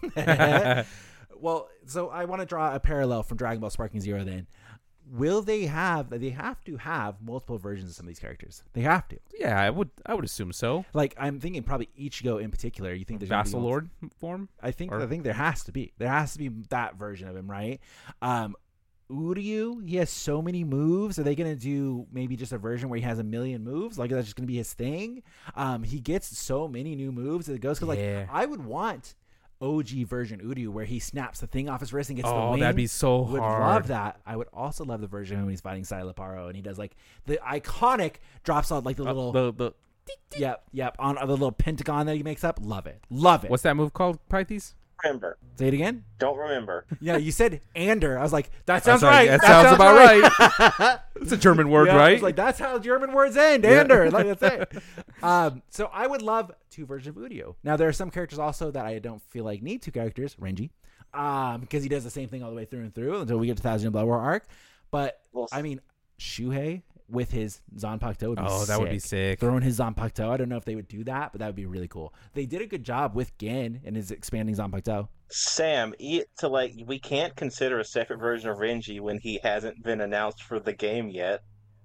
Well, so I want to draw a parallel from Dragon Ball Sparking Zero then. Will they have to have multiple versions of some of these characters? They have to. Yeah, I would assume so. Like I'm thinking probably Ichigo in particular. You think there's Vassal Lord form? I think there has to be. There has to be that version of him, right? Uryu, he has so many moves. Are they going to do maybe just a version where he has a million moves? Like that's just going to be his thing. He gets so many new moves that it goes because I would want OG version Uryu where he snaps the thing off his wrist and gets the wing. That'd be so hard. Would love that. I would also love the version when he's fighting Silent Paro and he does like the iconic drops on like the little yep on the little pentagon that he makes up. Love it. What's that move called, Pythes? Remember. Say it again. Don't remember. Yeah, you said Ander. I was like, that sounds right. That sounds about right. It's a German word, right? I was like, that's how German words end. Ander. Like, that's it. So I would love two versions of Uryu. Now, there are some characters also that I don't feel like need two characters. Renji. Because he does the same thing all the way through and through until we get to Thousand Blood War arc. But, I mean, Shuhei with his Zanpakuto would be sick. That would be sick. Throwing his Zanpakuto. I don't know if they would do that, but that would be really cool. They did a good job with Gen and his expanding Zanpakuto. Sam, we can't consider a separate version of Renji when he hasn't been announced for the game yet.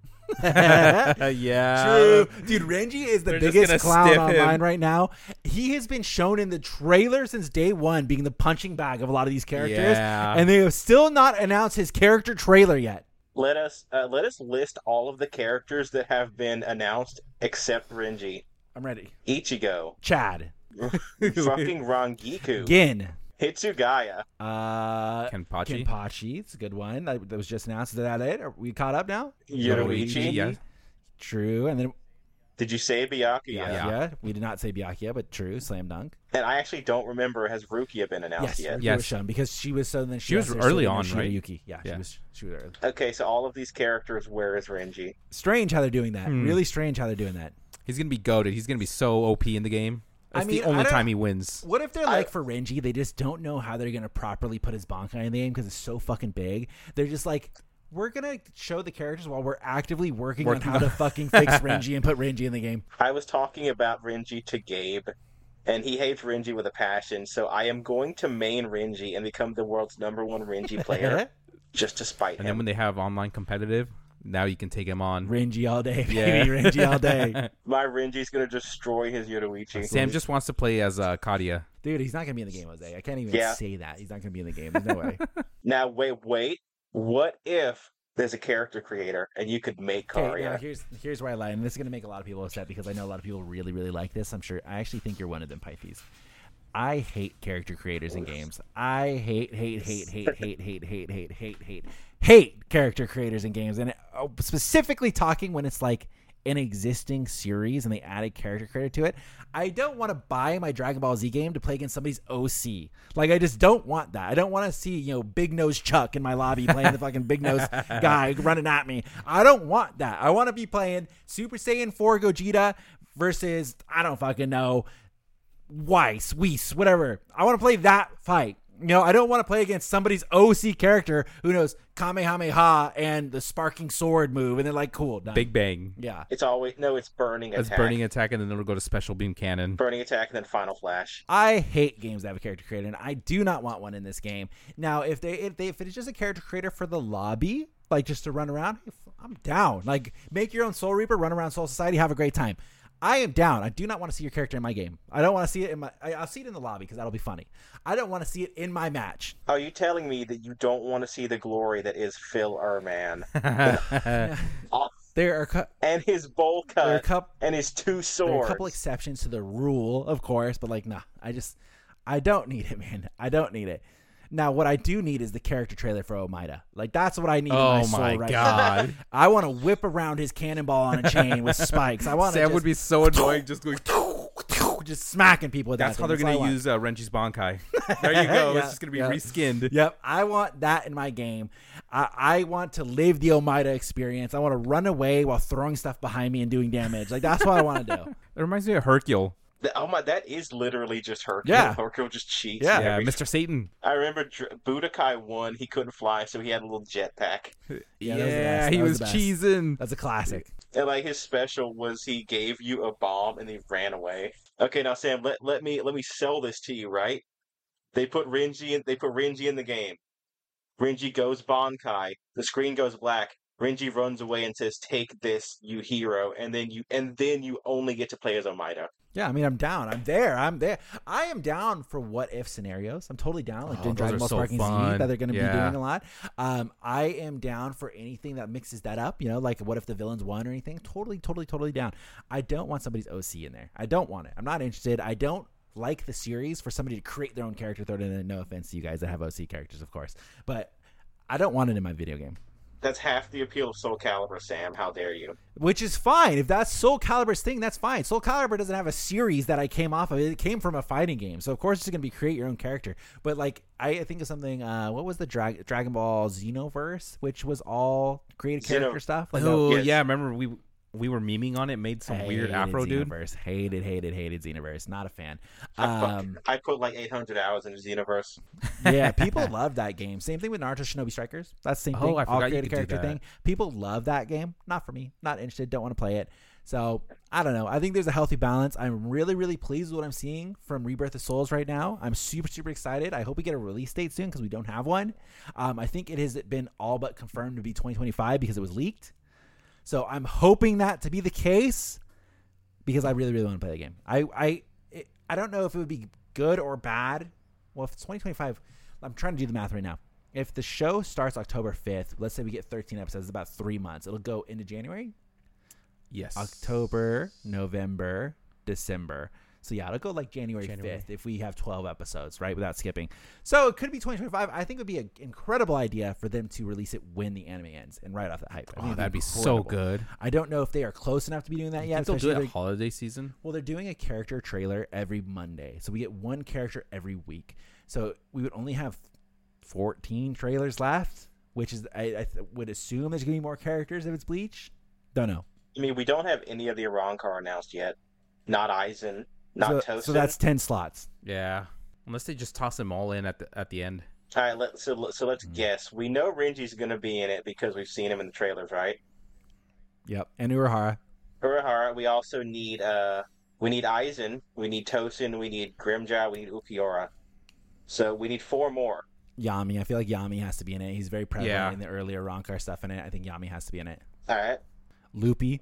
Yeah. True. Dude, Renji is the biggest clown online right now. He has been shown in the trailer since day one being the punching bag of a lot of these characters. Yeah. And they have still not announced his character trailer yet. Let us list all of the characters that have been announced except Renji. I'm ready. Ichigo. Chad. Fucking Rangiku. Gin. Hitsugaya. Kenpachi. It's a good one. That was just announced. Is that it? Are we caught up now? Yoruichi. Yeah. True. And then did you say Byakuya? Yeah. We did not say Byakuya, but true. Slam dunk. And I actually don't remember, has Rukia been announced yet? Yes, was shown because she was so. Then she was early on, right? Yuki. Yeah, she was early. Okay, so all of these characters, where is Renji? Strange how they're doing that. Really strange how they're doing that. He's gonna be goated. He's gonna be so OP in the game. That's the only time he wins. What if they're like for Renji, they just don't know how they're gonna properly put his Bankai in the game because it's so fucking big. They're just like, we're gonna show the characters while we're actively working on how to fucking fix Renji and put Renji in the game. I was talking about Renji to Gabe, and he hates Renji with a passion. So I am going to main Renji and become the world's #1 Renji player, just to spite him. And then when they have online competitive, now you can take him on. Renji all day, baby. Renji all day. My Renji's gonna destroy his Yoruichi. Sam just wants to play as Kadia. Dude, he's not gonna be in the game, Jose. I can't even say that. He's not gonna be in the game. There's no way. Now wait. What if there's a character creator and you could make Karia? Now here's where I lie, and this is gonna make a lot of people upset because I know a lot of people really, really like this. I actually think you're one of them, Pythes. I hate character creators in games. I hate character creators in games, and specifically talking when it's like an existing series and they add a character creator to it. I don't want to buy my Dragon Ball Z game to play against somebody's OC. Like, I just don't want that. I don't want to see, Big Nose Chuck in my lobby playing the fucking Big Nose guy running at me. I don't want that. I want to be playing Super Saiyan 4 Gogeta versus, I don't fucking know, Whis, whatever. I want to play that fight. I don't want to play against somebody's OC character who knows Kamehameha and the sparking sword move, and they're like, cool, done. Big Bang. Yeah. It's burning attack. It's burning attack, and then it'll go to special beam cannon. Burning attack, and then final flash. I hate games that have a character creator, and I do not want one in this game. Now, if it's just a character creator for the lobby, like just to run around, I'm down. Like, make your own Soul Reaper, run around Soul Society, have a great time. I am down. I do not want to see your character in my game. I don't want to see it I'll see it in the lobby because that'll be funny. I don't want to see it in my match. Are you telling me that you don't want to see the glory that is Phil Erman? And his bowl cut and his two swords. There are a couple exceptions to the rule, of course, but like, nah, I don't need it, man. I don't need it. Now, what I do need is the character trailer for Omida. Like, that's what I need in my soul right now. I want to whip around his cannonball on a chain with spikes. Sam would be so annoying just going... just smacking people with That's that. How they're going to use Renji's Bankai. There you go. It's just going to be reskinned. Yep. I want that in my game. I want to live the Omida experience. I want to run away while throwing stuff behind me and doing damage. Like, that's what I want to do. It reminds me of Hercule. That is literally just Hercule. Yeah. Hercule just cheats. Yeah, Mr. Satan. I remember Budokai won. He couldn't fly, so he had a little jetpack. Yeah, he was cheesing. That's a classic. And like his special was he gave you a bomb and he ran away. Okay, now Sam, let me sell this to you, right? They put Renji in the game. Renji goes Bankai. The screen goes black. Renji runs away and says, "Take this, you hero," and then you only get to play as Omida. Yeah, I mean, I'm down. I'm there. I am down for what if scenarios. I'm totally down. Like doing Dragon Ball Sparking Z that they're going to be doing a lot. I am down for anything that mixes that up. Like what if the villains won or anything. Totally down. I don't want somebody's OC in there. I don't want it. I'm not interested. I don't like the series for somebody to create their own character. Throw it in. No offense to you guys that have OC characters, of course, but I don't want it in my video game. That's half the appeal of Soul Calibur, Sam. How dare you? Which is fine. If that's Soul Calibur's thing, that's fine. Soul Calibur doesn't have a series that I came off of. It came from a fighting game. So, of course, it's going to be create your own character. But, like, I think of something, what was the Dragon Ball Xenoverse, which was all created character stuff? Like, yeah. Remember we were memeing on it, made some weird Afro Xenoverse. Hated Xenoverse. Not a fan. I put like 800 hours into Xenoverse. Yeah, people love that game. Same thing with Naruto Shinobi Strikers. That's the same thing. I forgot you could character do that. thing. People love that game. Not for me. Not interested. Don't want to play it. So, I don't know. I think there's a healthy balance. I'm really, really pleased with what I'm seeing from Rebirth of Souls right now. I'm super, super excited. I hope we get a release date soon because we don't have one. I think it has been all but confirmed to be 2025 because it was leaked. So I'm hoping that to be the case because I really, really want to play the game. I don't know if it would be good or bad. Well, if it's 2025, I'm trying to do the math right now. If the show starts October 5th, let's say we get 13 episodes, it's about 3 months. It'll go into January? Yes. October, November, December. So, yeah, it'll go like January 5th if we have 12 episodes, right, without skipping. So, it could be 2025. I think it would be an incredible idea for them to release it when the anime ends and right off the hype. That'd be so good. I don't know if they are close enough to be doing that yet. They'll do it holiday season? Well, they're doing a character trailer every Monday. So, we get one character every week. So, we would only have 14 trailers left, which is, I would assume there's going to be more characters if it's Bleach. Don't know. I mean, we don't have any of the Arrancar announced yet. Not Aizen. Not Tosin. So that's 10 slots. Yeah, unless they just toss them all in at the end. All right, let's guess. We know Renji's going to be in it because we've seen him in the trailers, right? Yep, and Urahara. We also need we need Aizen, we need Tosin, we need Grimmjow, we need Ulquiorra. So we need 4 more. Yami, I feel like Yami has to be in it. He's very prevalent in the earlier Arrancar stuff in it. I think Yami has to be in it. All right. Loopy.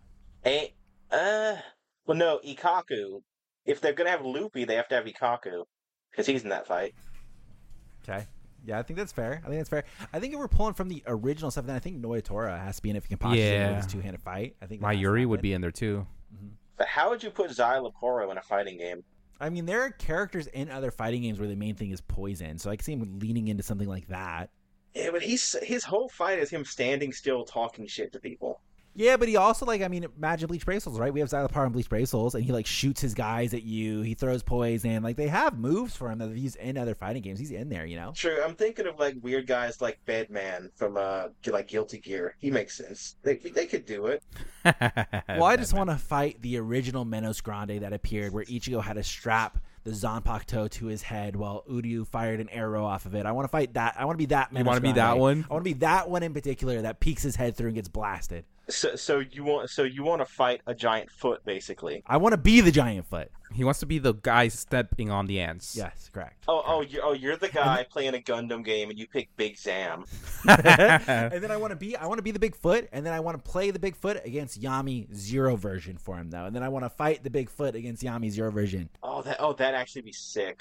Well, no, Ikkaku. If they're gonna have Loopy, they have to have Ikkaku because he's in that fight. Okay. Yeah, I think that's fair. I think if we're pulling from the original stuff, then I think Noyatora has to be in it if you can possibly this two-handed fight. I think Mayuri would be in there too. Mm-hmm. But how would you put Xylophoro in a fighting game? I mean, there are characters in other fighting games where the main thing is poison, so I can see him leaning into something like that. Yeah, but his whole fight is him standing still talking shit to people. Yeah, but he also, like, I mean, imagine Bleach Bracelets, right? We have Xylopower and Bleach Bracelets, and he, like, shoots his guys at you. He throws poison. Like, they have moves for him that he's in other fighting games. He's in there, you know? True, I'm thinking of, like, weird guys like Bedman from, like, Guilty Gear. He makes sense. They could do it. Well, I just want to fight the original Menos Grande that appeared, where Ichigo had to strap the Zanpakuto to his head while Uryu fired an arrow off of it. I want to fight that. I want to be that Menos You want to be Grande. that one? I want to be that one in particular that peeks his head through and gets blasted. So you want to fight a giant foot, basically. I want to be the giant foot. He wants to be the guy stepping on the ants. Yes, correct. You're the guy playing a Gundam game and you pick Big Zam. And then I want to be the big foot, and then I want to play the big foot against Yami Zero version for him though, and then I want to fight the big foot against Yami Zero version. That'd actually be sick.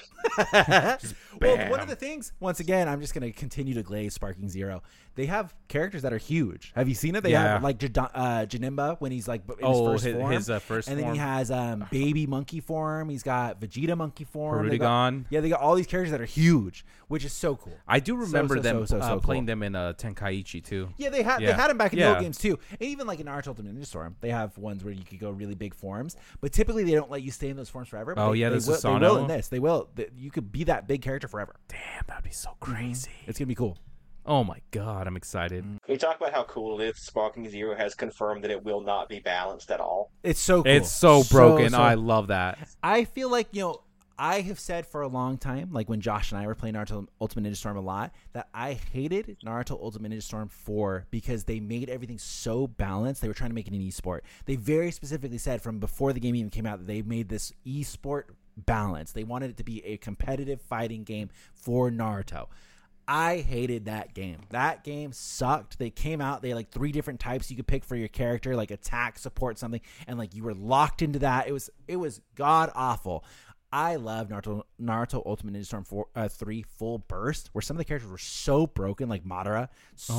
Well, one of the things, once again, I'm just going to continue to glaze Sparking Zero. They have characters that are huge. Have you seen it? They have like Janemba when he's like in his first form. His first and then form. he has baby monkey form. He's got Vegeta monkey form. Perudigon. They got all these characters that are huge, which is so cool. I do remember them so playing cool. them in Tenkaichi too. Yeah, they had them back in the old games too. And even like in Naruto Ultimate Ninja Storm, they have ones where you could go really big forms, but typically they don't let you stay in those forms forever. But the they Susanoo. will in this. They will. You could be that big character forever. Damn, that'd be so crazy. It's gonna be cool. Oh my god, I'm excited. Can you talk about how cool it is? Sparking Zero has confirmed that it will not be balanced at all. It's so cool. It's so broken. I love that. I feel like, I have said for a long time, like when Josh and I were playing Naruto Ultimate Ninja Storm a lot, that I hated Naruto Ultimate Ninja Storm 4 because they made everything so balanced. They were trying to make it an esport. They very specifically said from before the game even came out that they made this esport balance. They wanted it to be a competitive fighting game for Naruto. I hated that game. That game sucked. They came out, they had like 3 different types you could pick for your character, like attack, support, something, and like you were locked into that. It was god awful. I love Naruto Ultimate Ninja Storm 3 Full Burst, where some of the characters were so broken, like Madara,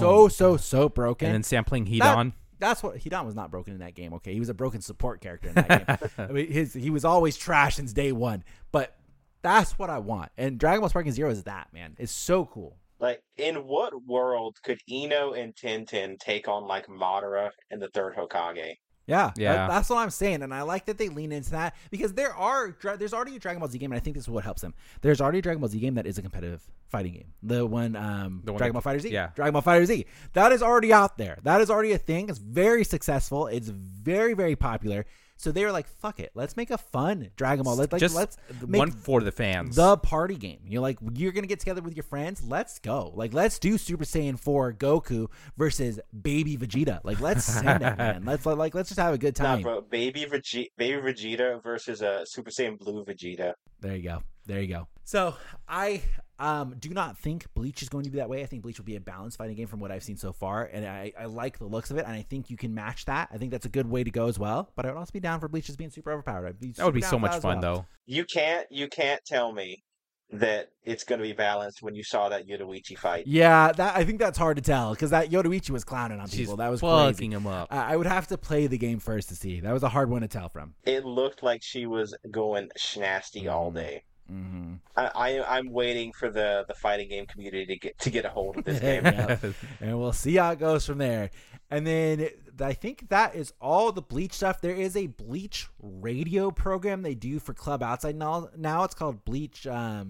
so broken. And then sampling Hidan. That's what Hidan was not broken in that game. Okay, he was a broken support character in that game. I mean, he was always trash since day one. But that's what I want. And Dragon Ball Sparking Zero is that, man. It's so cool. Like, in what world could Ino and Tenten take on, like, Madara and the third Hokage? Yeah. That's what I'm saying. And I like that they lean into that because there's already a Dragon Ball Z game, and I think this is what helps them. There's already a Dragon Ball Z game that is a competitive fighting game. The one, Dragon Ball Fighter Z. Yeah. Dragon Ball Fighter Z. That is already out there. That is already a thing. It's very successful. It's very, very popular. So they were like, fuck it. Let's make a fun Dragon Ball. Let's make one for the fans. The party game. You're like, you're going to get together with your friends. Let's go. Like, let's do Super Saiyan 4 Goku versus Baby Vegeta. Like, let's send it, man. Let's just have a good time. Nah, bro. Baby Vegeta versus Super Saiyan Blue Vegeta. There you go. So I do not think Bleach is going to be that way. I think Bleach will be a balanced fighting game from what I've seen so far, and I like the looks of it, and I think you can match that. I think that's a good way to go as well. But I would also be down for Bleach just being super overpowered. That would be so much fun, though. You can't tell me that it's going to be balanced when you saw that Yoruichi fight. Yeah, I think that's hard to tell because that Yoruichi was clowning on people. That was fucking crazy. Him up. I would have to play the game first to see. That was a hard one to tell from. It looked like she was going schnasty all day. Mm-hmm. I'm waiting for the fighting game community to get a hold of this game. And we'll see how it goes from there. And then I think that is all the Bleach stuff. There is a Bleach radio program they do for Club Outside now. It's called Bleach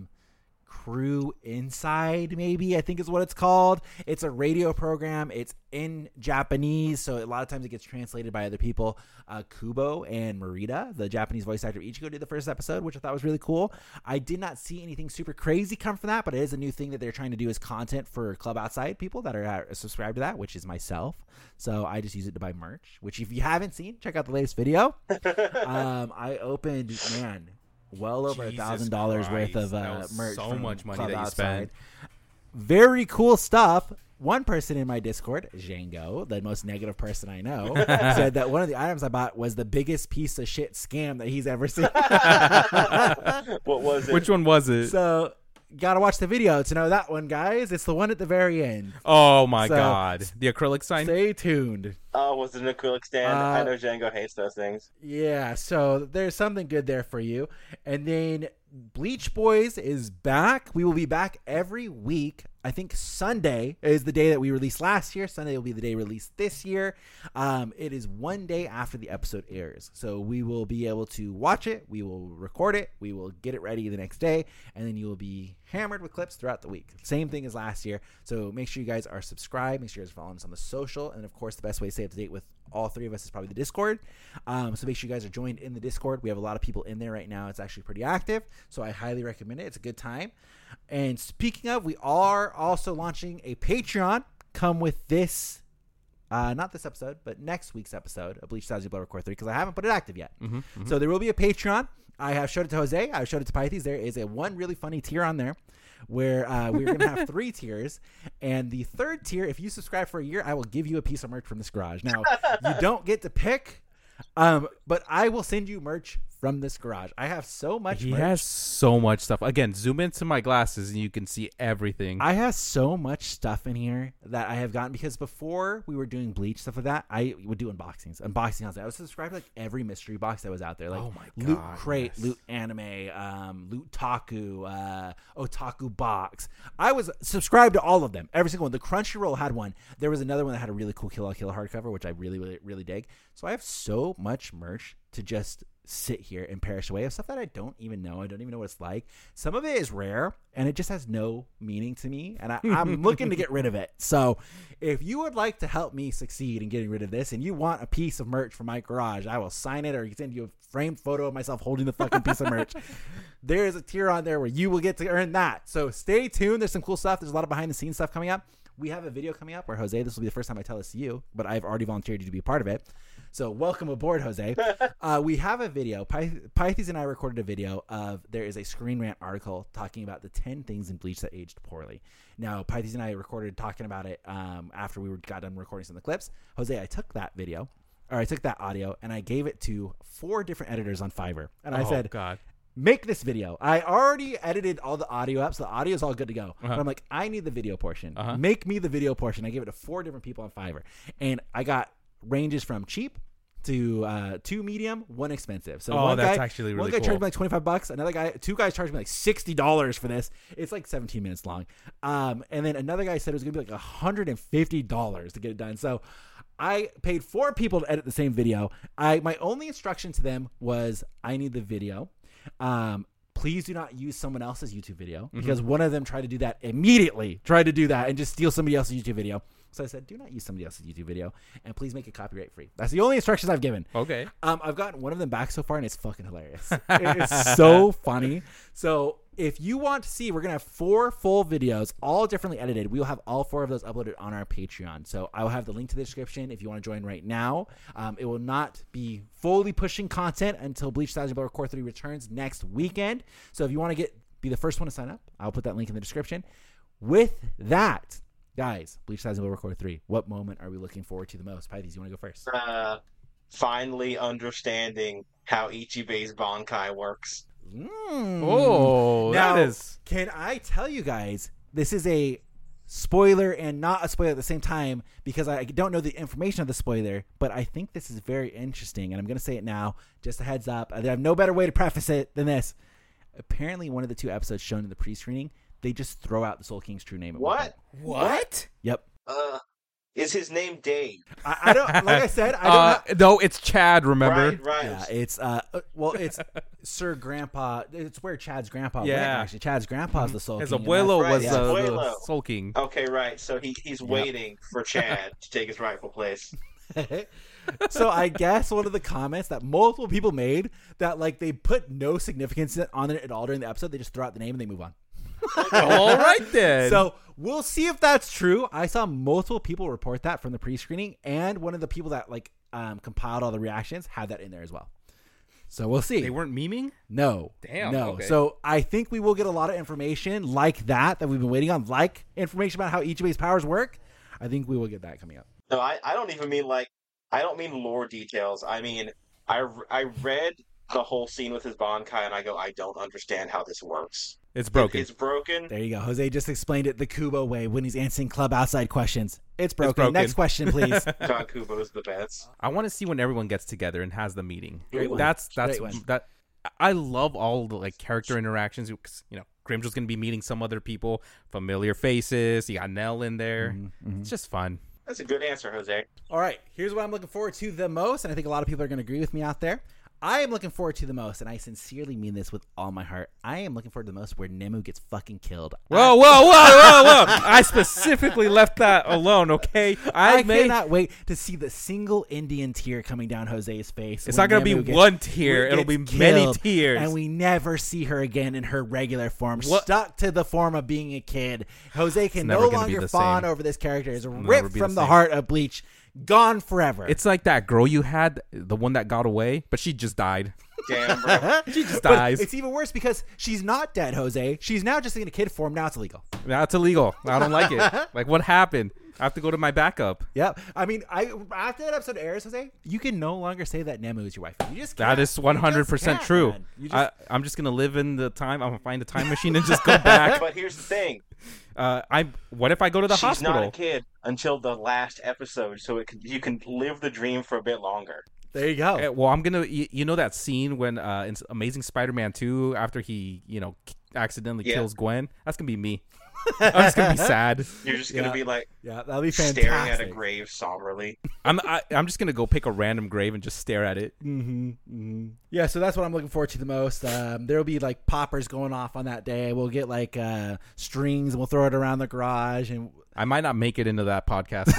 Crew Inside, maybe, I think is what it's called. It's a radio program. It's in Japanese, so a lot of times it gets translated by other people. Kubo and Marita, the Japanese voice actor of Ichigo, did the first episode, which I thought was really cool. I did not see anything super crazy come from that, but it is a new thing that they're trying to do as content for Club Outside people that are subscribed to that, which is myself. So I just use it to buy merch, which if you haven't seen, check out the latest video. I opened, well over $1,000 worth of merch. So from much money Club that you Outside. spent. Very cool stuff. One person in my Discord, Django, the most negative person I know, said that one of the items I bought was the biggest piece of shit scam that he's ever seen. What was it? Which one was it? So gotta watch the video to know that one, guys. It's the one at the very end. Oh my So, God, the acrylic sign. Stay tuned. Oh, was it an acrylic stand? I know Django hates those things. Yeah, so there's something good there for you. And then Bleach Boys is back. We will be back every week. I think Sunday is the day that we released last year. Sunday will be the day released this year. It is one day after the episode airs. So we will be able to watch it. We will record it. We will get it ready the next day. And then you will be hammered with clips throughout the week. Same thing as last year. So make sure you guys are subscribed. Make sure you guys are following us on the social. And of course, the best way to stay up to date with all three of us is probably the Discord. So make sure you guys are joined in the Discord. We have a lot of people in there right now. It's actually pretty active. So I highly recommend it. It's a good time. And speaking of, we are also launching a Patreon. Come with this, not this episode, but next week's episode of Bleach Thousand Blood Record 3, because I haven't put it active yet. So there will be a Patreon. I have showed it to Jose. I've showed it to Pythes. There is a one really funny tier on there where we're going to have 3 tiers. And the third tier, if you subscribe for a year, I will give you a piece of merch from this garage. Now, you don't get to pick, but I will send you merch from this garage. I have so much He merch. has so much stuff. Again, zoom into my glasses and you can see everything. I have so much stuff in here that I have gotten, because before we were doing Bleach stuff like that, I would do unboxings. I was subscribed to like every mystery box that was out there, like Oh my Loot God, Crate, yes. Loot Anime, Loot Taku, Otaku Box. I was subscribed to all of them, every single one. The Crunchyroll had one. There was another one that had a really cool Kill la Kill hardcover, which I really, really, really dig. So I have so much merch to just sit here and perish away of stuff that I don't even know. I don't even know what it's like. Some of it is rare and it just has no meaning to me, and I'm looking to get rid of it. So if you would like to help me succeed in getting rid of this and you want a piece of merch from my garage, I will sign it or send you a framed photo of myself holding the fucking piece of merch. There is a tier on there where you will get to earn that. So stay tuned. There's some cool stuff. There's a lot of behind the scenes stuff coming up. We have a video coming up where, Jose, this will be the first time I tell this to you, but I've already volunteered you to be a part of it. So welcome aboard, Jose. We have a video. Pythes and I recorded a video of, there is a Screen Rant article talking about the 10 things in Bleach that aged poorly. Now, Pythes and I recorded talking about it after we got done recording some of the clips. Jose, I took that video, or I took that audio, and I gave it to 4 different editors on Fiverr. And I said, God. make this video. I already edited all the audio up, so the audio is all good to go. But I'm like, I need the video portion. Make me the video portion. I gave it to 4 different people on Fiverr. And I got ranges from cheap to 2 medium, 1 expensive. So one that's guy, actually really one guy cool. charged me like $25. Another guy, 2 guys charged me like $60 for this. It's like 17 minutes long. And then another guy said it was going to be like $150 to get it done. So I paid 4 people to edit the same video. My only instruction to them was, I need the video. Please do not use someone else's YouTube video, because one of them tried to do that immediately, and just steal somebody else's YouTube video. So I said, do not use somebody else's YouTube video, and please make it copyright free. That's the only instructions I've given. Okay. I've gotten one of them back so far, and it's fucking hilarious. It's so funny. So if you want to see, we're going to have 4 full videos, all differently edited. We will have all 4 of those uploaded on our Patreon. So I will have the link to the description if you want to join right now. It will not be fully pushing content until Bleach Thousand Blood Record 3 returns next weekend. So if you want to be the first one to sign up, I'll put that link in the description. With that, guys, Bleach Thousand Blood Record 3, what moment are we looking forward to the most? Pythes, you want to go first? Finally understanding how Ichibe's Bankai works. Oh, Now, that is. can I tell you guys, this is a spoiler and not a spoiler at the same time, because I don't know the information of the spoiler, but I think this is very interesting, and I'm going to say it now, just a heads up. I have no better way to preface it than this. Apparently, one of the 2 episodes shown in the pre-screening, they just throw out the Soul King's true name. At one point. What? Yep. Is his name Dave? I don't, like I said, I don't No, it's Chad, remember? Right. Yeah, it's it's Sir Grandpa. It's where Chad's grandpa went, Yeah. actually. Chad's grandpa's the Soul His King. and abuelo right, was his the abuelo. Soul King. Okay, right. So he's waiting for Chad to take his rightful place. So I guess one of the comments that multiple people made, that like they put no significance on it at all during the episode, they just throw out the name and they move on. All right, then. So we'll see if that's true. I saw multiple people report that from the pre-screening, and one of the people that like compiled all the reactions had that in there as well. So we'll see. They weren't memeing? No. Damn, No. okay. So I think we will get a lot of information like that we've been waiting on, like information about how Ichibe's powers work. I think we will get that coming up. No, I don't even mean I don't mean lore details. I mean, I read the whole scene with his Bankai, and I go, I don't understand how this works. It's broken. It's broken. There you go. Jose just explained it the Kubo way when he's answering club outside questions. It's broken. Next question, please. John Kubo's the best. I want to see when everyone gets together and has the meeting. Great one. That's Great one. that. I love all the like character interactions. You know, Grimjo's gonna be meeting some other people, familiar faces. You got Nell in there. It's just fun. That's a good answer, Jose. All right, here's what I'm looking forward to the most, and I think a lot of people are going to agree with me out there. I am looking forward to the most, and I sincerely mean this with all my heart. I am looking forward to the most where Nemu gets fucking killed. Whoa! I specifically left that alone, okay? I cannot wait to see the single Indian tear coming down Jose's face. It's not going to be one tear. It'll be many tears. And we never see her again in her regular form. Stuck to the form of being a kid. Jose can no longer fawn over this character. It's ripped from the heart of Bleach. Gone forever. It's like that girl you had, the one that got away, but she just died. Damn, bro. She just dies. But it's even worse because she's not dead, Jose. She's now just in a kid form. Now it's illegal. Now it's illegal. I don't like it. Like, what happened? I have to go to my backup. Yep. I mean, after that episode airs, Jose, you can no longer say that Nemu is your wife. You just can't. That is 100% true. I'm just going to live in the time. I'm going to find a time machine and just go back. But here's the thing. What if I go to the hospital? She's not a kid until the last episode, so you can live the dream for a bit longer. There you go. Well, I'm gonna. You know that scene when in Amazing Spider-Man 2, after he accidentally kills Gwen. That's gonna be me. I'm just gonna be sad. You're just gonna be like, that'll be fantastic. Staring at a grave somberly. I'm just gonna go pick a random grave and just stare at it. Yeah, so that's what I'm looking forward to the most. There'll be like poppers going off on that day. We'll get like strings and we'll throw it around the garage. And I might not make it into that podcast,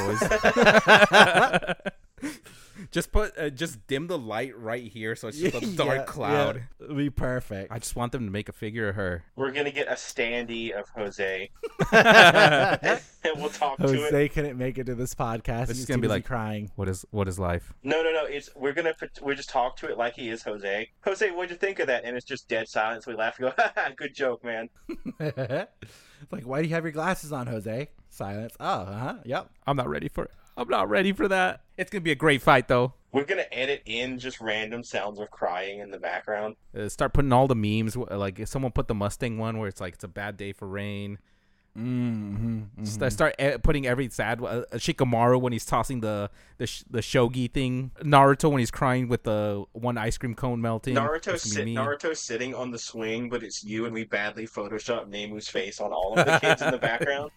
boys. Just dim the light right here, so it's just a dark cloud. Yeah, it'll be perfect. I just want them to make a figure of her. We're gonna get a standee of Jose, and we'll talk to it. Jose couldn't make it to this podcast. It's gonna be like crying. What is life? No. We just talk to it like he is Jose. Jose, what'd you think of that? And it's just dead silence. We laugh and go, good joke, man. Like, why do you have your glasses on, Jose? Silence. Oh, yep. I'm not ready for it. I'm not ready for that. It's going to be a great fight, though. We're going to edit in just random sounds of crying in the background. Start putting all the memes. Like, if someone put the Mustang one where it's like, it's a bad day for rain. Start putting every sad Shikamaru when he's tossing the shogi thing. Naruto when he's crying with the one ice cream cone melting. Naruto's sitting on the swing, but it's you, and we badly photoshopped Nemu's face on all of the kids in the background.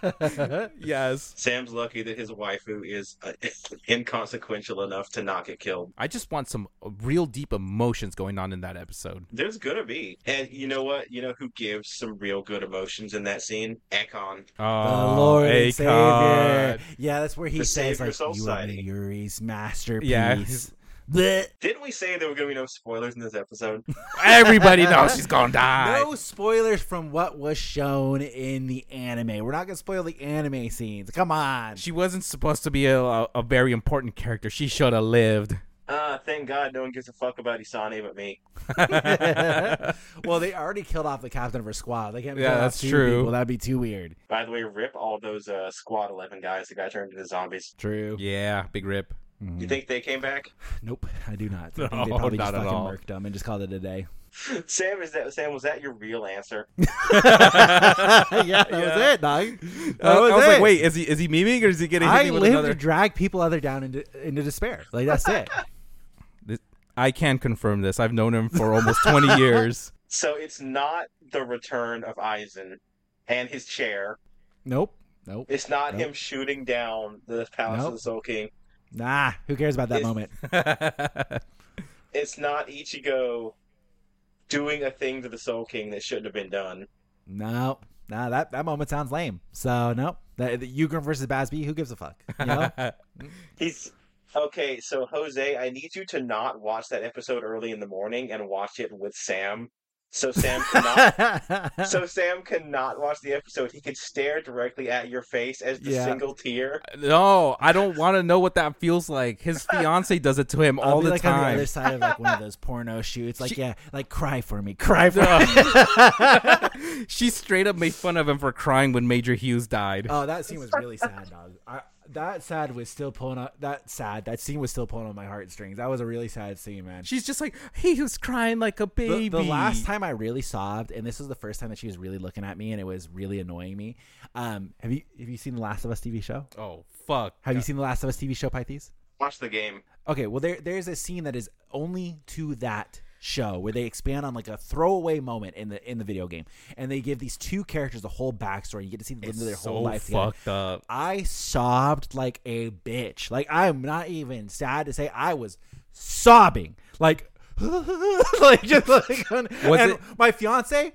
Yes. Sam's lucky that his waifu is inconsequential enough to not get killed. I just want some real deep emotions going on in that episode. There's gonna be. And you know what? You know who gives some real good emotions in that scene? Ekon. Oh, the Lord and Savior. Yeah, that's where he says, like, you are Yuri's masterpiece. Yeah. Didn't we say there were going to be no spoilers in this episode? Everybody knows she's going to die. No spoilers from what was shown in the anime. We're not going to spoil the anime scenes. Come on. She wasn't supposed to be a very important character. She should have lived. Thank God no one gives a fuck about Isane but me. Well, they already killed off the captain of her squad. They can't. Yeah, that's true. Well, that'd be too weird. By the way, rip all those Squad 11 guys that got turned into zombies. True. Yeah, big rip. You think they came back? Nope, I do not. No, I think they probably not just at fucking all. murked them and just called it a day. Sam, was that your real answer? Yeah, that was it, dog. I was like, wait, is he memeing or is he getting? I live to drag people other down into despair. Like, that's it. I can confirm this. I've known him for almost 20 years. So it's not the return of Aizen and his chair. Nope. It's not him shooting down the Palace of the Soul King. Nah, who cares about that moment? It's not Ichigo doing a thing to the Soul King that shouldn't have been done. No, that moment sounds lame. So, nope. The Yugurm versus Basby, who gives a fuck? You know? Okay, so Jose, I need you to not watch that episode early in the morning and watch it with Sam. So Sam cannot watch the episode. He can stare directly at your face as the single tear. No, I don't want to know what that feels like. His fiance does it to him all the time. On the other side of like one of those porno shoots, like like cry for me. She straight up made fun of him for crying when Major Hughes died. Oh, that scene was really sad, dog. That sad was still pulling up. That scene was still pulling on my heartstrings. That was a really sad scene, man. She's just like, he was crying like a baby. The last time I really sobbed, and this was the first time that she was really looking at me, and it was really annoying me. Have you seen the Last of Us TV show? Oh fuck! Have you seen the Last of Us TV show, Pythes? Watch the game. Okay, well there's a scene that is only to that show where they expand on like a throwaway moment in the video game, and they give these two characters a whole backstory. You get to see them live their whole life together. Fucked up. I sobbed like a bitch. Like, I'm not even sad to say I was sobbing. Like, like just like, my fiance,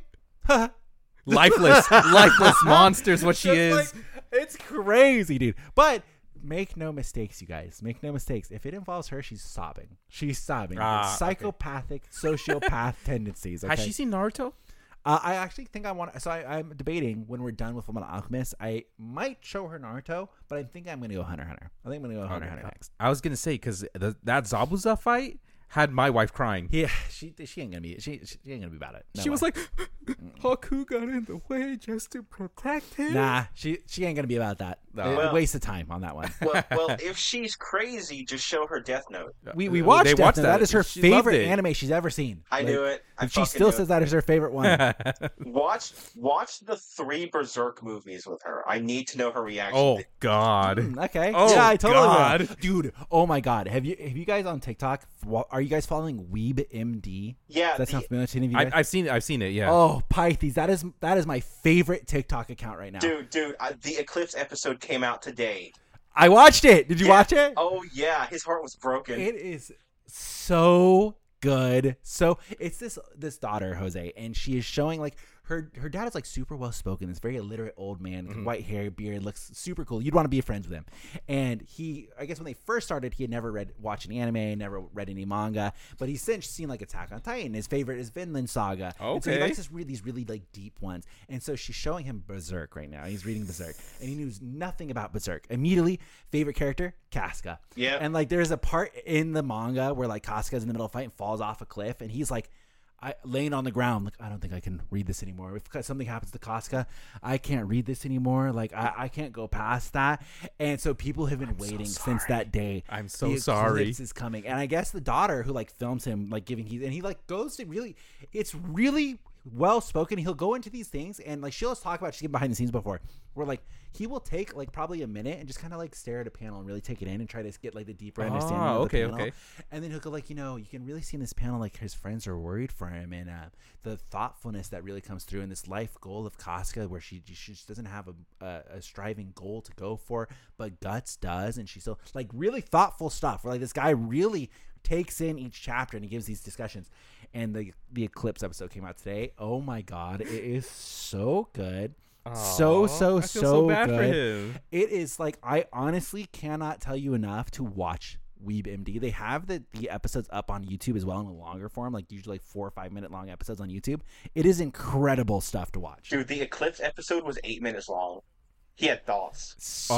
lifeless monsters. What she is. like, it's crazy, dude. But make no mistakes, you guys. Make no mistakes. If it involves her, she's sobbing. She's sobbing. It's psychopathic, sociopath tendencies. Okay? Has she seen Naruto? I actually think I want. So I'm debating when we're done with Fullmetal Alchemist. I might show her Naruto, but I think I'm going to go Hunter x Hunter. I think I'm going to go Hunter x Hunter next. I was gonna say because that Zabuza fight had my wife crying. Yeah, she ain't gonna be ain't gonna be about it. No she way. was like, Haku got in the way just to protect him. Nah, she ain't gonna be about that. No. Waste of time on that one. Well, if she's crazy, just show her Death Note. We watched They Death watched Note. that. That is her She loved favorite it. anime she's ever seen. I knew it. And she still says that is her favorite one. Watch the 3 Berserk movies with her. I need to know her reaction. Oh God. Okay. Oh, yeah, I totally God. will. Dude, oh my God. Have you guys on TikTok, are you guys following WeebMD? Yeah, Does that sound familiar to any of you guys? I've seen it. Yeah. Oh, Pythes, that is my favorite TikTok account right now. dude, the Eclipse episode came out today. I watched it. Did you watch it? Oh yeah, his heart was broken. It is so good. So it's this daughter, Jose, and she is showing like her dad is like super well spoken. This very illiterate old man, with white hair, beard, looks super cool. You'd want to be friends with him. And I guess when they first started, he had never watched any anime, never read any manga, but he's since seen like Attack on Titan. His favorite is Vinland Saga. Okay. And so he likes these really like deep ones. And so she's showing him Berserk right now. He's reading Berserk, and he knows nothing about Berserk. Immediately, favorite character, Casca. Yeah. And like there's a part in the manga where like Casca's in the middle of a fight and falls off a cliff, and he's like, laying on the ground, like, I don't think I can read this anymore. If something happens to Casca, I can't read this anymore. Like, I can't go past that. And so people have been waiting since that day. I'm so The sorry. eclipse is coming. And I guess the daughter who like films him, like giving and he like goes to really, it's really well spoken. He'll go into these things and like she'll just talk about, she's been behind the scenes before, where like he will take like probably a minute and just kind of like stare at a panel and really take it in and try to get like the deeper understanding of the panel. Okay. And then he'll go like, you can really see in this panel like his friends are worried for him, and the thoughtfulness that really comes through in this life goal of Casca, where she just doesn't have a striving goal to go for, but Guts does, and she's still like really thoughtful stuff where like this guy really takes in each chapter and he gives these discussions. And the Eclipse episode came out today. Oh my God, it is so good. So I feel so bad good. for him. It is like, I honestly cannot tell you enough to watch WeebMD. They have the episodes up on YouTube as well in a longer form, like usually like 4 or 5 minute long episodes on YouTube. It is incredible stuff to watch. Dude, the Eclipse episode was 8 minutes long. He had thoughts.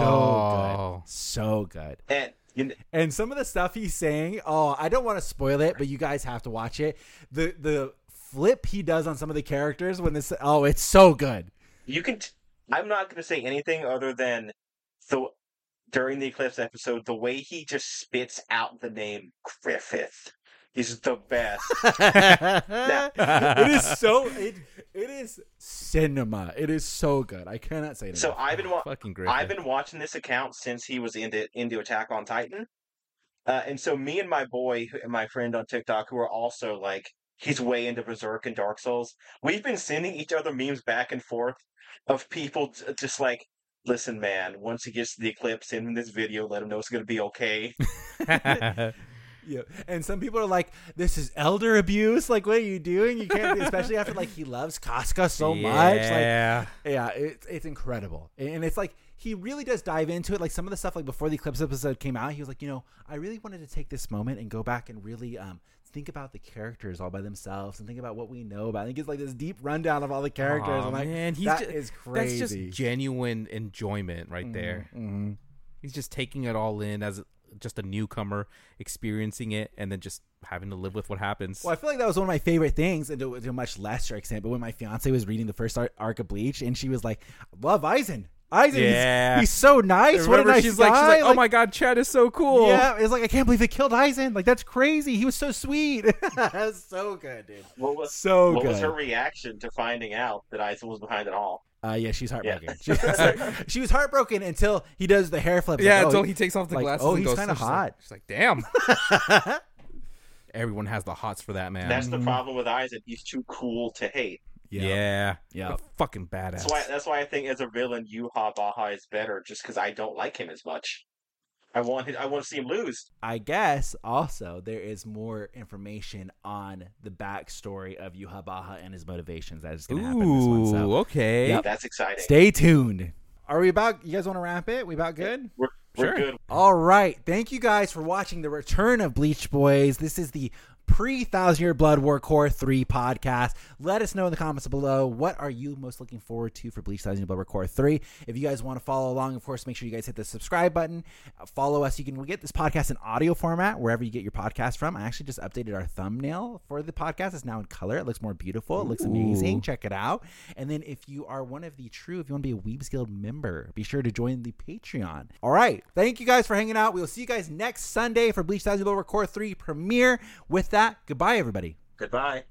So good. And some of the stuff he's saying, I don't want to spoil it, but you guys have to watch it. The flip he does on some of the characters when it's so good. I'm not going to say anything other than during the Eclipse episode, the way he just spits out the name Griffith is the best. It is cinema. It is so good. I cannot say it So enough. I've been watching this account since he was into Attack on Titan. And so me and my boy and my friend on TikTok, who are also like, he's way into Berserk and Dark Souls, we've been sending each other memes back and forth of people just like, listen, man, once he gets to the Eclipse, send him this video, let him know it's going to be okay. Yeah, and some people are like, "This is elder abuse. Like, what are you doing? You can't." Especially after like he loves Casca so much. Like, yeah, it's incredible, and it's like he really does dive into it. Like some of the stuff, like before the Eclipse episode came out, he was like, I really wanted to take this moment and go back and really think about the characters all by themselves and think about what we know about. And he gives like this deep rundown of all the characters. I'm like, man, that is crazy. That's just genuine enjoyment right there. Mm-hmm. He's just taking it all in as just a newcomer, experiencing it, and then just having to live with what happens. Well, I feel like that was one of my favorite things, and to a much lesser extent, but when my fiance was reading the first arc of Bleach, and she was like, love Aizen. Aizen, he's so nice. What a nice she's guy. Like, oh my god, Chad is so cool. Yeah, it's like, I can't believe they killed Aizen. Like, that's crazy. He was so sweet. That's so good, dude. What was her reaction to finding out that Aizen was behind it all? Yeah, she's heartbroken. Yeah. She was heartbroken until he does the hair flip. Yeah, until he takes off the glasses. Oh, he's kind of hot. She's like, damn. Everyone has the hots for that man. That's the problem with Aizen. He's too cool to hate. Yeah. Fucking badass. That's why I think as a villain, Yhwach is better, just because I don't like him as much. I want to see him lose. I guess also there is more information on the backstory of Yhwach and his motivations that is going to happen in this one. So, okay. That's exciting. Stay tuned. Are we about? You guys want to wrap it? We about good? We're good. All right. Thank you guys for watching the return of Bleach Boys. This is the pre-Thousand Year Blood War Core 3 podcast. Let us know in the comments below, what are you most looking forward to for Bleach Thousand Year Blood War Core 3? If you guys want to follow along, of course, make sure you guys hit the subscribe button. Follow us. We get this podcast in audio format wherever you get your podcast from. I actually just updated our thumbnail for the podcast. It's now in color. It looks more beautiful. It looks amazing. Check it out. And then if you are one of the if you want to be a Weebs Guild member, be sure to join the Patreon. All right. Thank you guys for hanging out. We will see you guys next Sunday for Bleach Thousand Year Blood War Core 3 premiere. With that, goodbye, everybody. Goodbye.